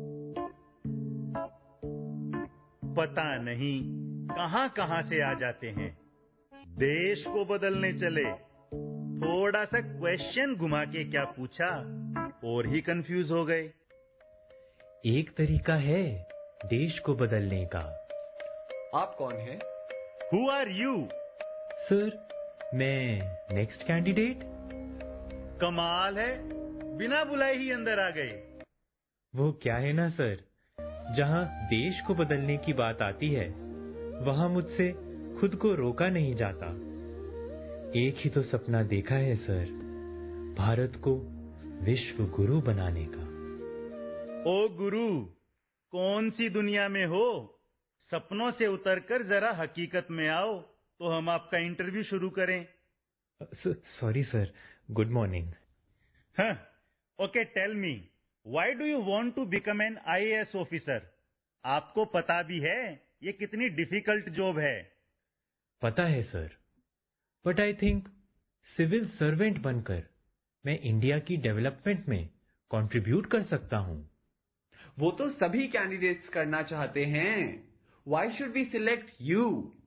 Speaker 6: पता नहीं कहां से आ जाते हैं। देश को बदलने चले, थोड़ा सा क्वेश्चन घुमा के क्या पूछा और ही कंफ्यूज हो गए।
Speaker 10: एक तरीका है देश को बदलने का।
Speaker 7: आप कौन हैं?
Speaker 6: Who are you?
Speaker 10: सर, मैं नेक्स्ट कैंडिडेट।
Speaker 6: कमाल है, बिना बुलाए ही अंदर आ गए।
Speaker 10: वो क्या है ना सर, जहाँ देश को बदलने की बात आती है वहाँ मुझसे खुद को रोका नहीं जाता। एक ही तो सपना देखा है सर, भारत को विश्व गुरु बनाने का।
Speaker 6: ओ गुरु, कौन सी दुनिया में हो? सपनों से उतरकर जरा हकीकत में आओ तो हम आपका इंटरव्यू शुरू करें।
Speaker 10: Sorry sir, good morning.
Speaker 6: हाँ, okay, tell me, why do you want to become an IAS officer? आपको पता भी है ये कितनी डिफिकल्ट जॉब है?
Speaker 10: पता है sir, but I think civil servant बनकर मैं इंडिया की डेवलपमेंट में कंट्रीब्यूट कर सकता हूं।
Speaker 7: वो तो सभी कैंडिडेट्स करना चाहते हैं। Why should we select you?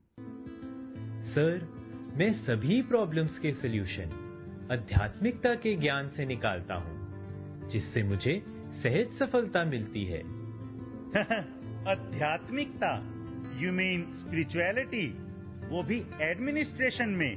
Speaker 10: Sir, मैं सभी प्रॉब्लम्स के सॉल्यूशन आध्यात्मिकता के ज्ञान से निकालता हूं, जिससे मुझे सहज सफलता मिलती है।
Speaker 6: आध्यात्मिकता? You mean spirituality? वो भी एडमिनिस्ट्रेशन में?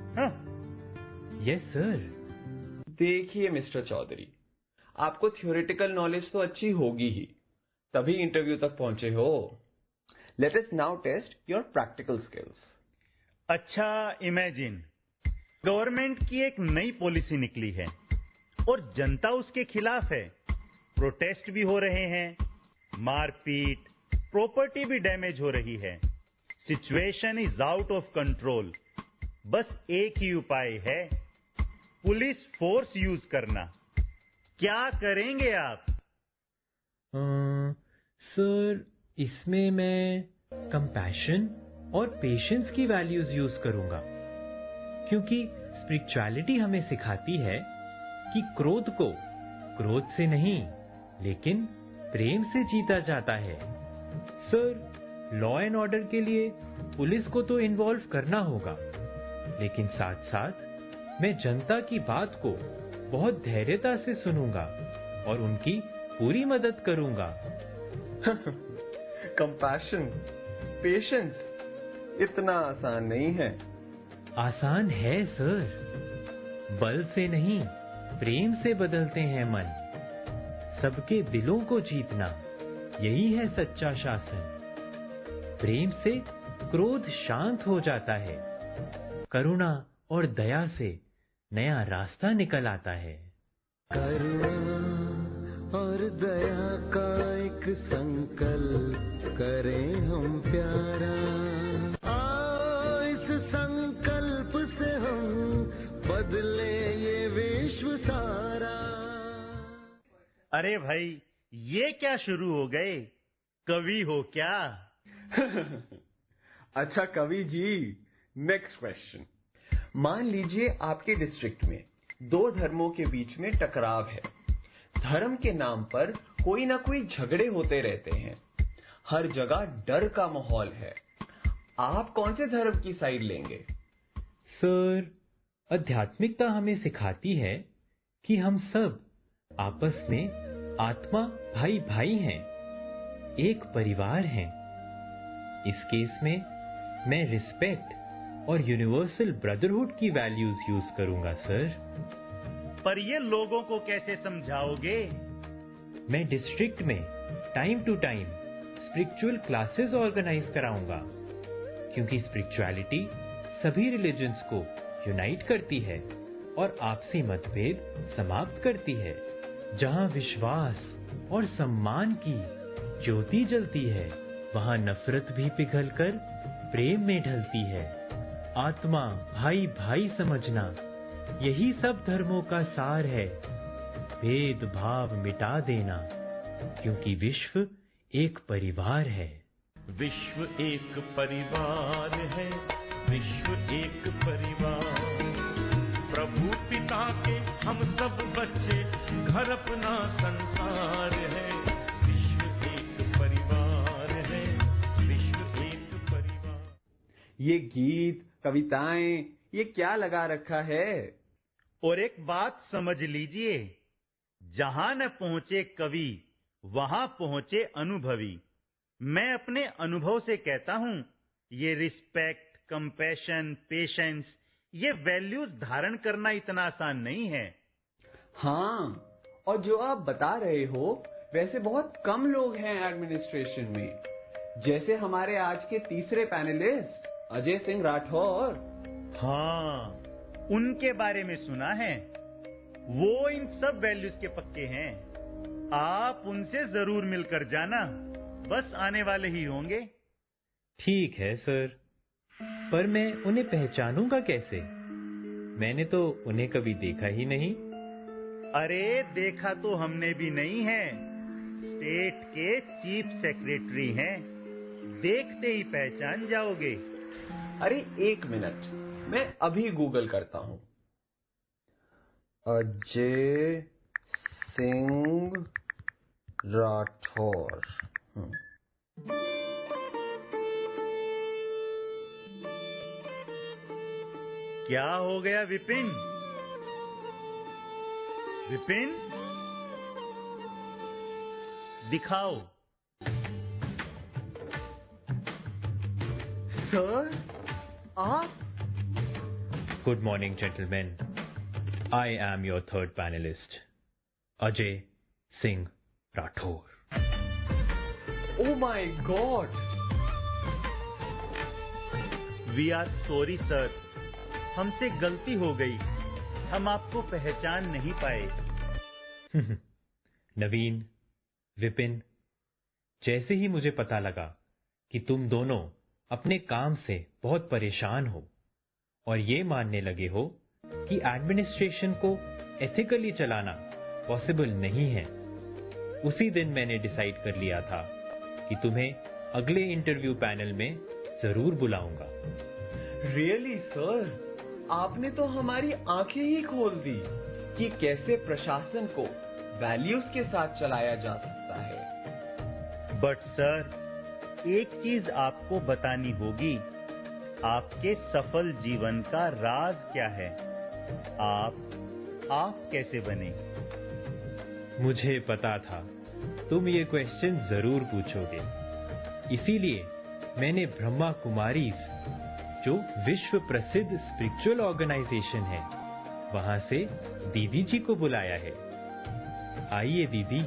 Speaker 10: Yes sir.
Speaker 7: देखिए मिस्टर चौधरी, आपको थ्योरेटिकल नॉलेज तो अच्छी होगी ही, तभी इंटरव्यू तक पहुंचे हो। Let us now test your practical skills.
Speaker 6: अच्छा, इमेजिन गवर्नमेंट की एक नई पॉलिसी निकली है और जनता उसके खिलाफ है। प्रोटेस्ट भी हो रहे हैं, मारपीट, प्रॉपर्टी भी डैमेज हो रही है। Situation is out of control. बस एक ही उपाय है, पुलिस फोर्स यूज करना। क्या करेंगे आप?
Speaker 10: सर, इसमें मैं कंपैशन और पेशेंस की वैल्यूज यूज करूंगा, क्योंकि स्पिरिचुअलिटी हमें सिखाती है कि क्रोध को क्रोध से नहीं लेकिन प्रेम से जीता जाता है। सर, लॉ एंड ऑर्डर के लिए पुलिस को तो इन्वॉल्व करना होगा, लेकिन साथ साथ मैं जनता की बात को बहुत धैर्यता से सुनूंगा और उनकी पूरी मदद करूंगा।
Speaker 7: कंपैशन, पेशेंस, इतना आसान नहीं है।
Speaker 10: आसान है सर। बल से नहीं, प्रेम से बदलते हैं मन। सबके दिलों को जीतना, यही है सच्चा शासन। प्रेम से क्रोध शांत हो जाता है, करुणा और दया से नया रास्ता निकल आता है।
Speaker 2: करुणा और दया का एक संकल्प करें हम प्यारा। आओ इस संकल्प से हम बदले ये विश्व सारा।
Speaker 6: अरे भाई, ये क्या शुरू हो गए? कवि हो क्या?
Speaker 7: अच्छा कवि जी, नेक्स्ट क्वेश्चन। मान लीजिए आपके डिस्ट्रिक्ट में दो धर्मों के बीच में टकराव है। धर्म के नाम पर कोई ना कोई झगड़े होते रहते हैं। हर जगह डर का माहौल है। आप कौन से धर्म की साइड लेंगे?
Speaker 10: सर, आध्यात्मिकता हमें सिखाती है कि हम सब आपस में आत्मा भाई भाई हैं, एक परिवार हैं। इस केस में मैं रिस्पेक्ट और यूनिवर्सल ब्रदरहुड की वैल्यूज यूज करूंगा सर।
Speaker 6: पर ये लोगों को कैसे समझाओगे?
Speaker 10: मैं डिस्ट्रिक्ट में time to time spiritual classes organise कराऊंगा, क्योंकि स्पिरिचुअलिटी सभी रिलीजन्स को यूनाइट करती है और आपसी मतभेद समाप्त करती है। जहां विश्वास और सम्मान की ज्योति जलती है, वहां नफरत भी पिघलकर प्रेम में ढलती है। आत्मा भाई भाई समझना, यही सब धर्मों का सार है। भेदभाव मिटा देना, क्योंकि विश्व एक परिवार है।
Speaker 11: विश्व एक परिवार है, विश्व एक परिवार। प्रभु पिता के हम सब बच्चे, घर अपना संसार है। विश्व एक परिवार है, विश्व एक परिवार।
Speaker 7: ये गीत, कविताएं, ये क्या लगा रखा है?
Speaker 6: और एक बात समझ लीजिए, जहां न पहुंचे कवि, वहां पहुंचे अनुभवी। मैं अपने अनुभव से कहता हूं, ये रिस्पेक्ट, कंपैशन, पेशेंस, ये वैल्यूज धारण करना इतना आसान नहीं है।
Speaker 7: हाँ, और जो आप बता रहे हो, वैसे बहुत कम लोग हैं एडमिनिस्ट्रेशन में। जैसे हमारे आज के तीसरे पैनलिस्ट अजय सिंह राठौर।
Speaker 6: हाँ, उनके बारे में सुना है। वो इन सब वैल्यूज के पक्के हैं। आप उनसे जरूर मिलकर जाना, बस आने वाले ही होंगे।
Speaker 10: ठीक है सर, पर मैं उन्हें पहचानूंगा कैसे? मैंने तो उन्हें कभी देखा ही नहीं।
Speaker 6: अरे देखा तो हमने भी नहीं है। स्टेट के चीफ सेक्रेटरी हैं, देखते ही पहचान जाओगे।
Speaker 7: अरे एक मिनट, मैं अभी गूगल करता हूं। अजय सिंह राठौर।
Speaker 6: क्या हो गया विपिन? विपिन, दिखाओ।
Speaker 7: सर, आप?
Speaker 10: Good morning, gentlemen. I am your third panelist, Ajay Singh Rathore.
Speaker 7: Oh my God!
Speaker 6: We are sorry, sir. हमसे गलती हो गई। हम आपको पहचान नहीं पाए।
Speaker 10: नवीन, विपिन, जैसे ही मुझे पता लगा कि तुम दोनों अपने काम से बहुत परेशान हो और ये मानने लगे हो कि एडमिनिस्ट्रेशन को एथिकली चलाना पॉसिबल नहीं है, उसी दिन मैंने डिसाइड कर लिया था कि तुम्हें अगले इंटरव्यू पैनल में जरूर बुलाऊंगा।
Speaker 7: रियली सर, आपने तो हमारी आंखें ही खोल दी कि कैसे प्रशासन को वैल्यूज के साथ चलाया जा सकता है।
Speaker 6: बट सर, एक चीज आपको बतानी होगी, आपके सफल जीवन का राज क्या है? आप कैसे बने?
Speaker 10: मुझे पता था तुम ये क्वेश्चन जरूर पूछोगे, इसीलिए मैंने ब्रह्मा कुमारीज, जो विश्व प्रसिद्ध स्पिरिचुअल ऑर्गेनाइजेशन है, वहां से दीदी जी को बुलाया है। आइए दीदी।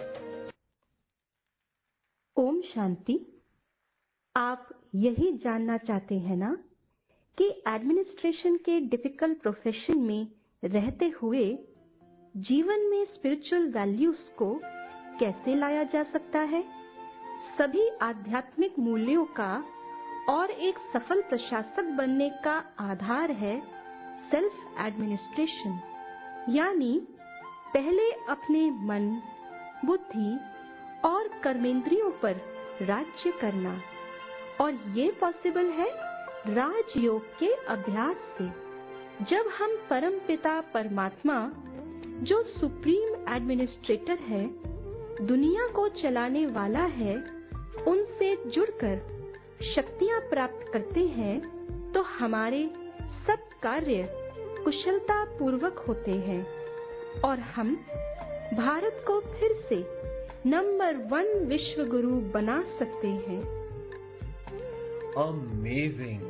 Speaker 12: ओम शांति। आप यही जानना चाहते हैं ना कि एडमिनिस्ट्रेशन के डिफिकल्ट प्रोफेशन में रहते हुए जीवन में स्पिरिचुअल वैल्यूज को कैसे लाया जा सकता है? सभी आध्यात्मिक मूल्यों का और एक सफल प्रशासक बनने का आधार है सेल्फ एडमिनिस्ट्रेशन, यानी पहले अपने मन, बुद्धि और कर्मेंद्रियों पर राज्य करना। और ये पॉसिबल है राजयोग के अभ्यास से। जब हम परम पिता परमात्मा, जो सुप्रीम एडमिनिस्ट्रेटर है, दुनिया को चलाने वाला है, उनसे जुड़कर शक्तियां प्राप्त करते हैं, तो हमारे सब कार्य कुशलता पूर्वक होते हैं और हम भारत को फिर से नंबर 1 विश्व गुरु बना सकते हैं।
Speaker 7: अमेजिंग।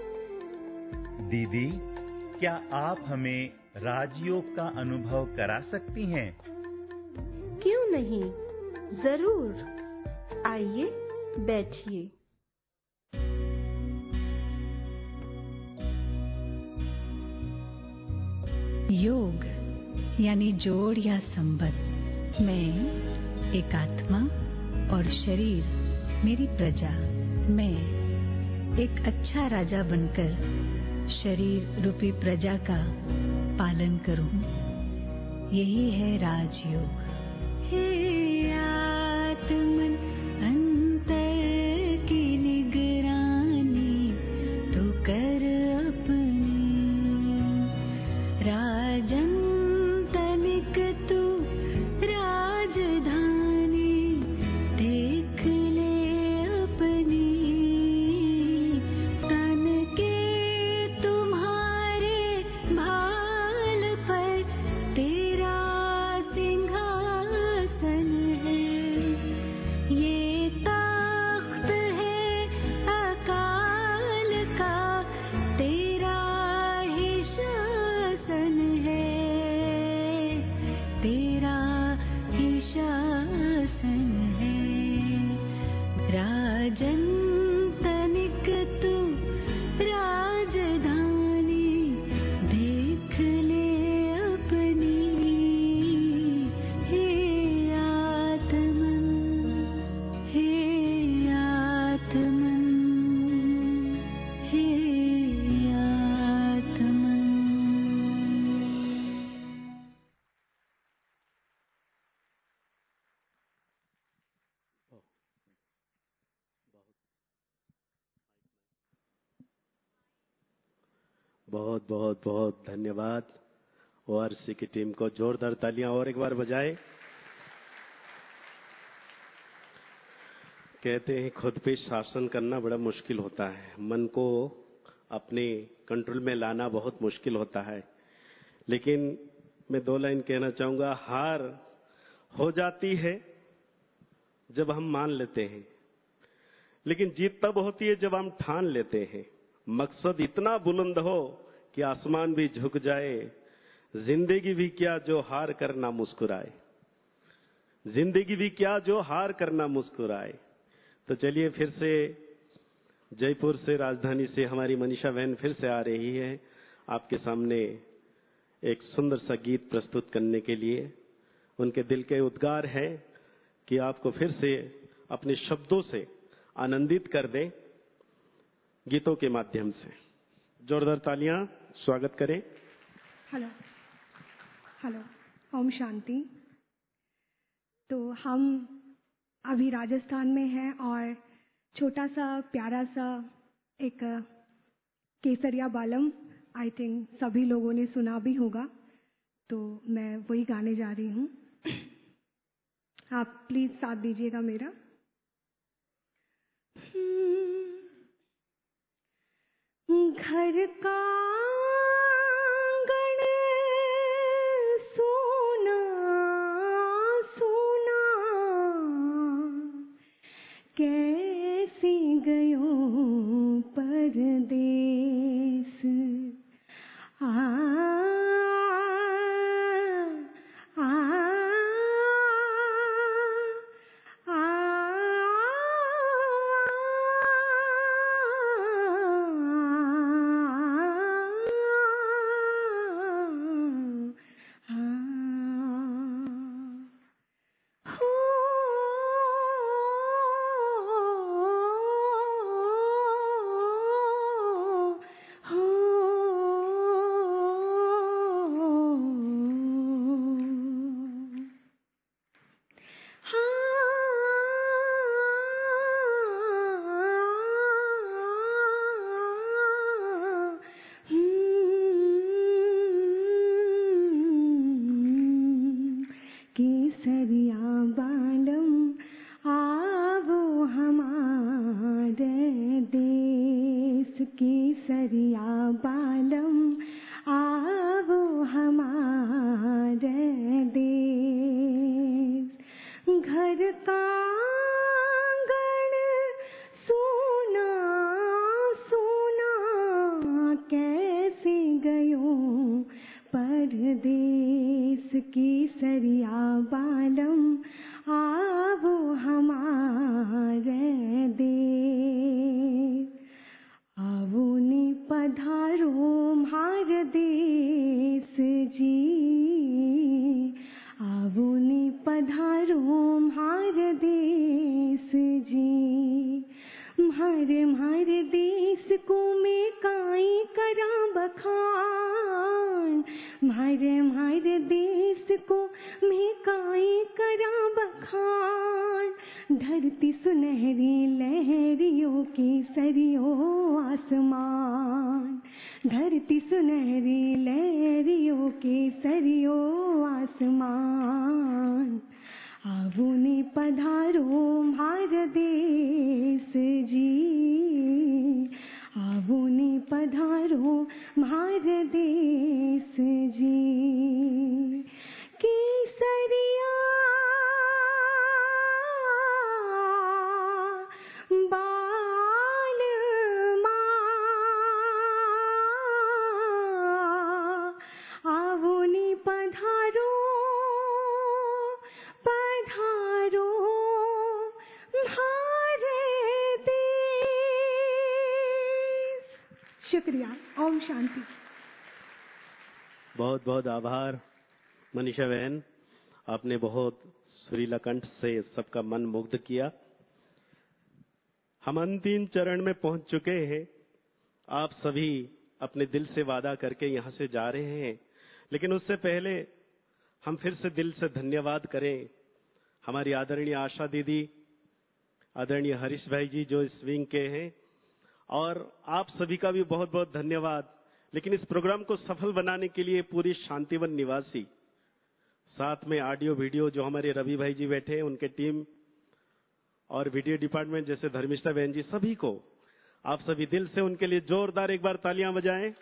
Speaker 6: दीदी, क्या आप हमें राजयोग का अनुभव करा सकती हैं?
Speaker 12: क्यों नहीं, जरूर। आइए बैठिए।
Speaker 13: योग यानी जोड़ या संबंध। मैं एक आत्मा और शरीर मेरी प्रजा। मैं एक अच्छा राजा बनकर शरीर रूपी प्रजा का पालन करूं। यही है राजयोग। हे आत्मन अंतर की निगरानी तो कर अपनी, राजन तनिक तू राजधानी देख ले अपनी। तन के तुम्हारे भाल पर तेरा सिंहासन है। ये तख्त है अकाल का, तेरा ही शासन है, तेरा ही शासन है। राजन तनिक तू राजधानी देख ले अपनी। हे आत्मन, हे आत्मन, हे आत्मन।
Speaker 4: बहुत बहुत बहुत धन्यवाद ओआरसी की टीम को जोरदार तालियां और एक बार बजाएं। कहते हैं खुद पे शासन करना बड़ा मुश्किल होता है, मन को अपने कंट्रोल में लाना बहुत मुश्किल होता है। लेकिन मैं 2 लाइन कहना चाहूंगा, हार हो जाती है जब हम मान लेते हैं, लेकिन जीत तब होती है जब हम ठान लेते हैं। मकसद इतना बुलंद हो कि आसमान भी झुक जाए, जिंदगी भी क्या जो हार कर ना मुस्कुराए, जिंदगी भी क्या जो हार कर ना मुस्कुराए। तो चलिए फिर से जयपुर से, राजधानी से हमारी मनीषा बहन फिर से आ रही है आपके सामने एक सुंदर सा गीत प्रस्तुत करने के लिए। उनके दिल के उद्गार है कि आपको फिर से अपने शब्दों से आनंदित कर दें गीतों के माध्यम से। जोरदार तालियां स्वागत करें।
Speaker 5: हेलो हेलो, ओम शांति। तो हम अभी राजस्थान में हैं और छोटा सा प्यारा सा एक केसरिया बालम, आई थिंक सभी लोगों ने सुना भी होगा, तो मैं वही गाने जा रही हूँ। आप प्लीज साथ दीजिएगा मेरा। घर का आंगन सोना सोना, कैसे गयो परदेस। केसरिया बालम आवो हमारे देश, केसरिया बालम आवो हमारे देश। घर का आंगन सोना सोना, कैसे गयो परदेस। केसरिया बालम आवो हमारे देश। आवो ने पधारो म्हार देश जी, आवो ने पधारो म्हार देश जी। म्हार देश को मैं काई करा बखान, म्हार देश को मैं काई करा बखान। धरती सुनहरी लहरियों की सरियो आसमान, धरती सुनहरी लहरियों के सरियो आसमान। आवो ने पधारो म्हार देश जी, आवो ने पधारो म्हार देश जी। केसरिया बालमा आवो ने पधारो पधारो म्हारे देश। शुक्रिया। ओम शांति।
Speaker 4: बहुत बहुत आभार मनीषा बहन, आपने बहुत सुरीला कंठ से सबका मन मुग्ध किया। हम अंतिम चरण में पहुंच चुके हैं। आप सभी अपने दिल से वादा करके यहां से जा रहे हैं, लेकिन उससे पहले हम फिर से दिल से धन्यवाद करें हमारी आदरणीय आशा दीदी, आदरणीय हरीश भाई जी जो इस विंग के हैं, और आप सभी का भी बहुत बहुत धन्यवाद। लेकिन इस प्रोग्राम को सफल बनाने के लिए पूरी शांतिवन निवासी, साथ में ऑडियो वीडियो जो हमारे रवि भाई जी बैठे हैं, उनके टीम और वीडियो डिपार्टमेंट जैसे धर्मिष्ठा बहन जी, सभी को आप सभी दिल से उनके लिए जोरदार एक बार तालियां बजाएं।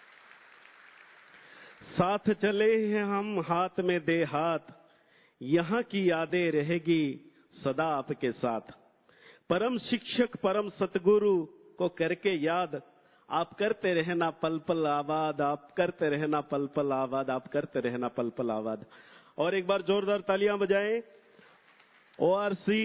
Speaker 4: साथ चले हैं हम हाथ में दे हाथ, यहाँ की यादें रहेगी सदा आपके साथ। परम शिक्षक परम सतगुरु को करके याद, आप करते रहना पल पल आबाद, आप करते रहना पल पल आबाद, आप करते रहना पल पल आबाद। और एक बार जोरदार तालियां बजाएं। ओआरसी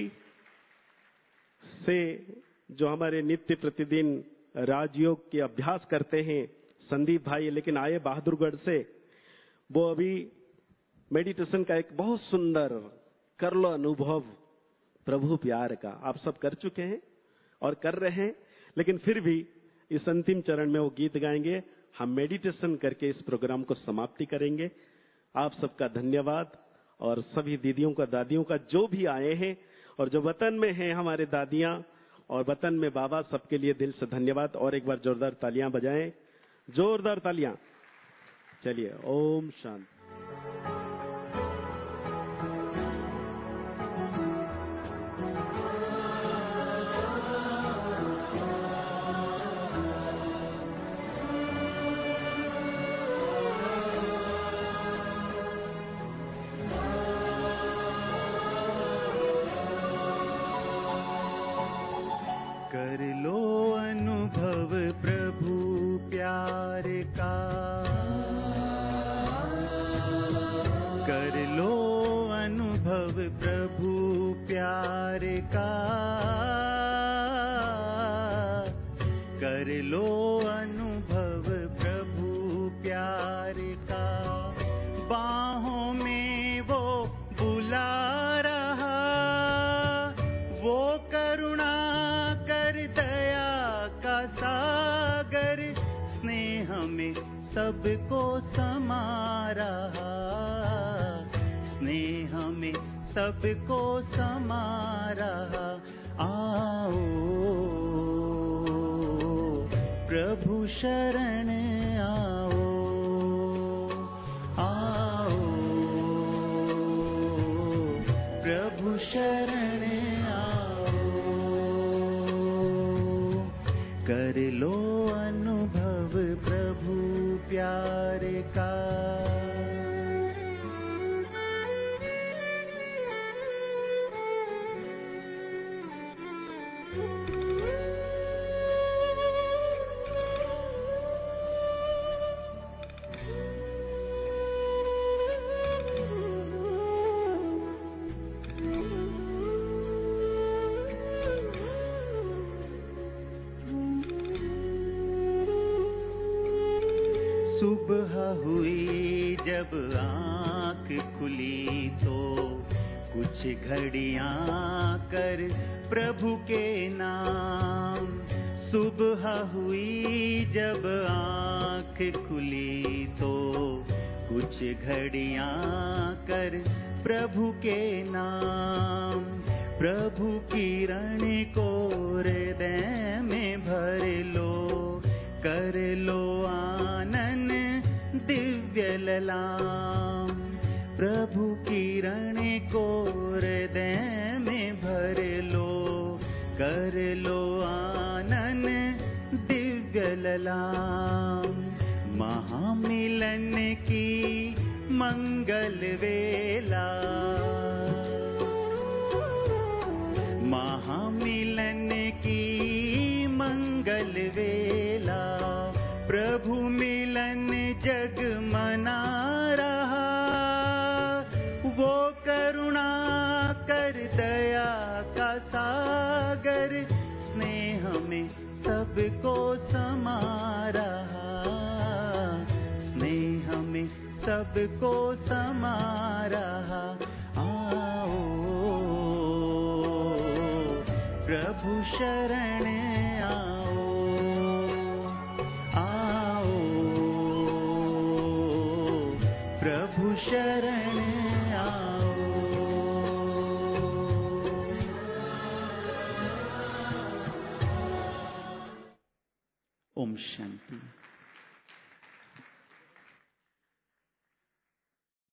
Speaker 4: से जो हमारे नित्य प्रतिदिन राजयोग के अभ्यास करते हैं संदीप भाई, लेकिन आए बहादुरगढ़ से, वो अभी मेडिटेशन का एक बहुत सुंदर कर लो अनुभव प्रभु प्यार का आप सब कर चुके हैं और कर रहे हैं, लेकिन फिर भी इस अंतिम चरण में वो गीत गाएंगे। हम मेडिटेशन करके इस प्रोग्राम को समाप्ति करेंगे। आप सबका धन्यवाद, और सभी दीदियों का, दादियों का, जो भी आए हैं और जो वतन में हैं हमारे दादियां और वतन में बाबा, सबके लिए दिल से धन्यवाद। और एक बार जोरदार तालियां बजाएं, जोरदार तालियां। चलिए, ओम शांति।
Speaker 2: कर लो अनुभव प्रभु प्यार का, कर लो अनुभव प्रभु प्यार का, कर लो अनुभव प्रभु प्यार का। बाहों में वो बुला रहा, वो करुणा कर दया का सागर, स्नेह में सबको समा रहा, स्नेह में सबको समा रहा। आओ प्रभु शरण आओ, आओ प्रभु शरण आओ, कर लो अनुभव प्रभु प्यार का। सुबह हुई जब आँख खुली तो कुछ घड़ियाँ कर प्रभु के नाम। सुबह हुई जब आँख खुली तो कुछ घड़ियाँ कर प्रभु के नाम। प्रभु किरण को हृदय में भर लो, कर लो आनन दिव्य ललाम। प्रभु किरण को हृदय में भर लो, कर लो आनन दिव्य ललाम। महामिलन की मंगल वेला, महामिलन की मंगल वेला। प्रभु मिलन जग मना रहा, वो करुणा कर दया का सागर, स्नेह में सबको समा रहा, स्नेह में सबको समा रहा। आओ प्रभु शरण आओ, आओ प्रभु शरण आओ। ओम शांति।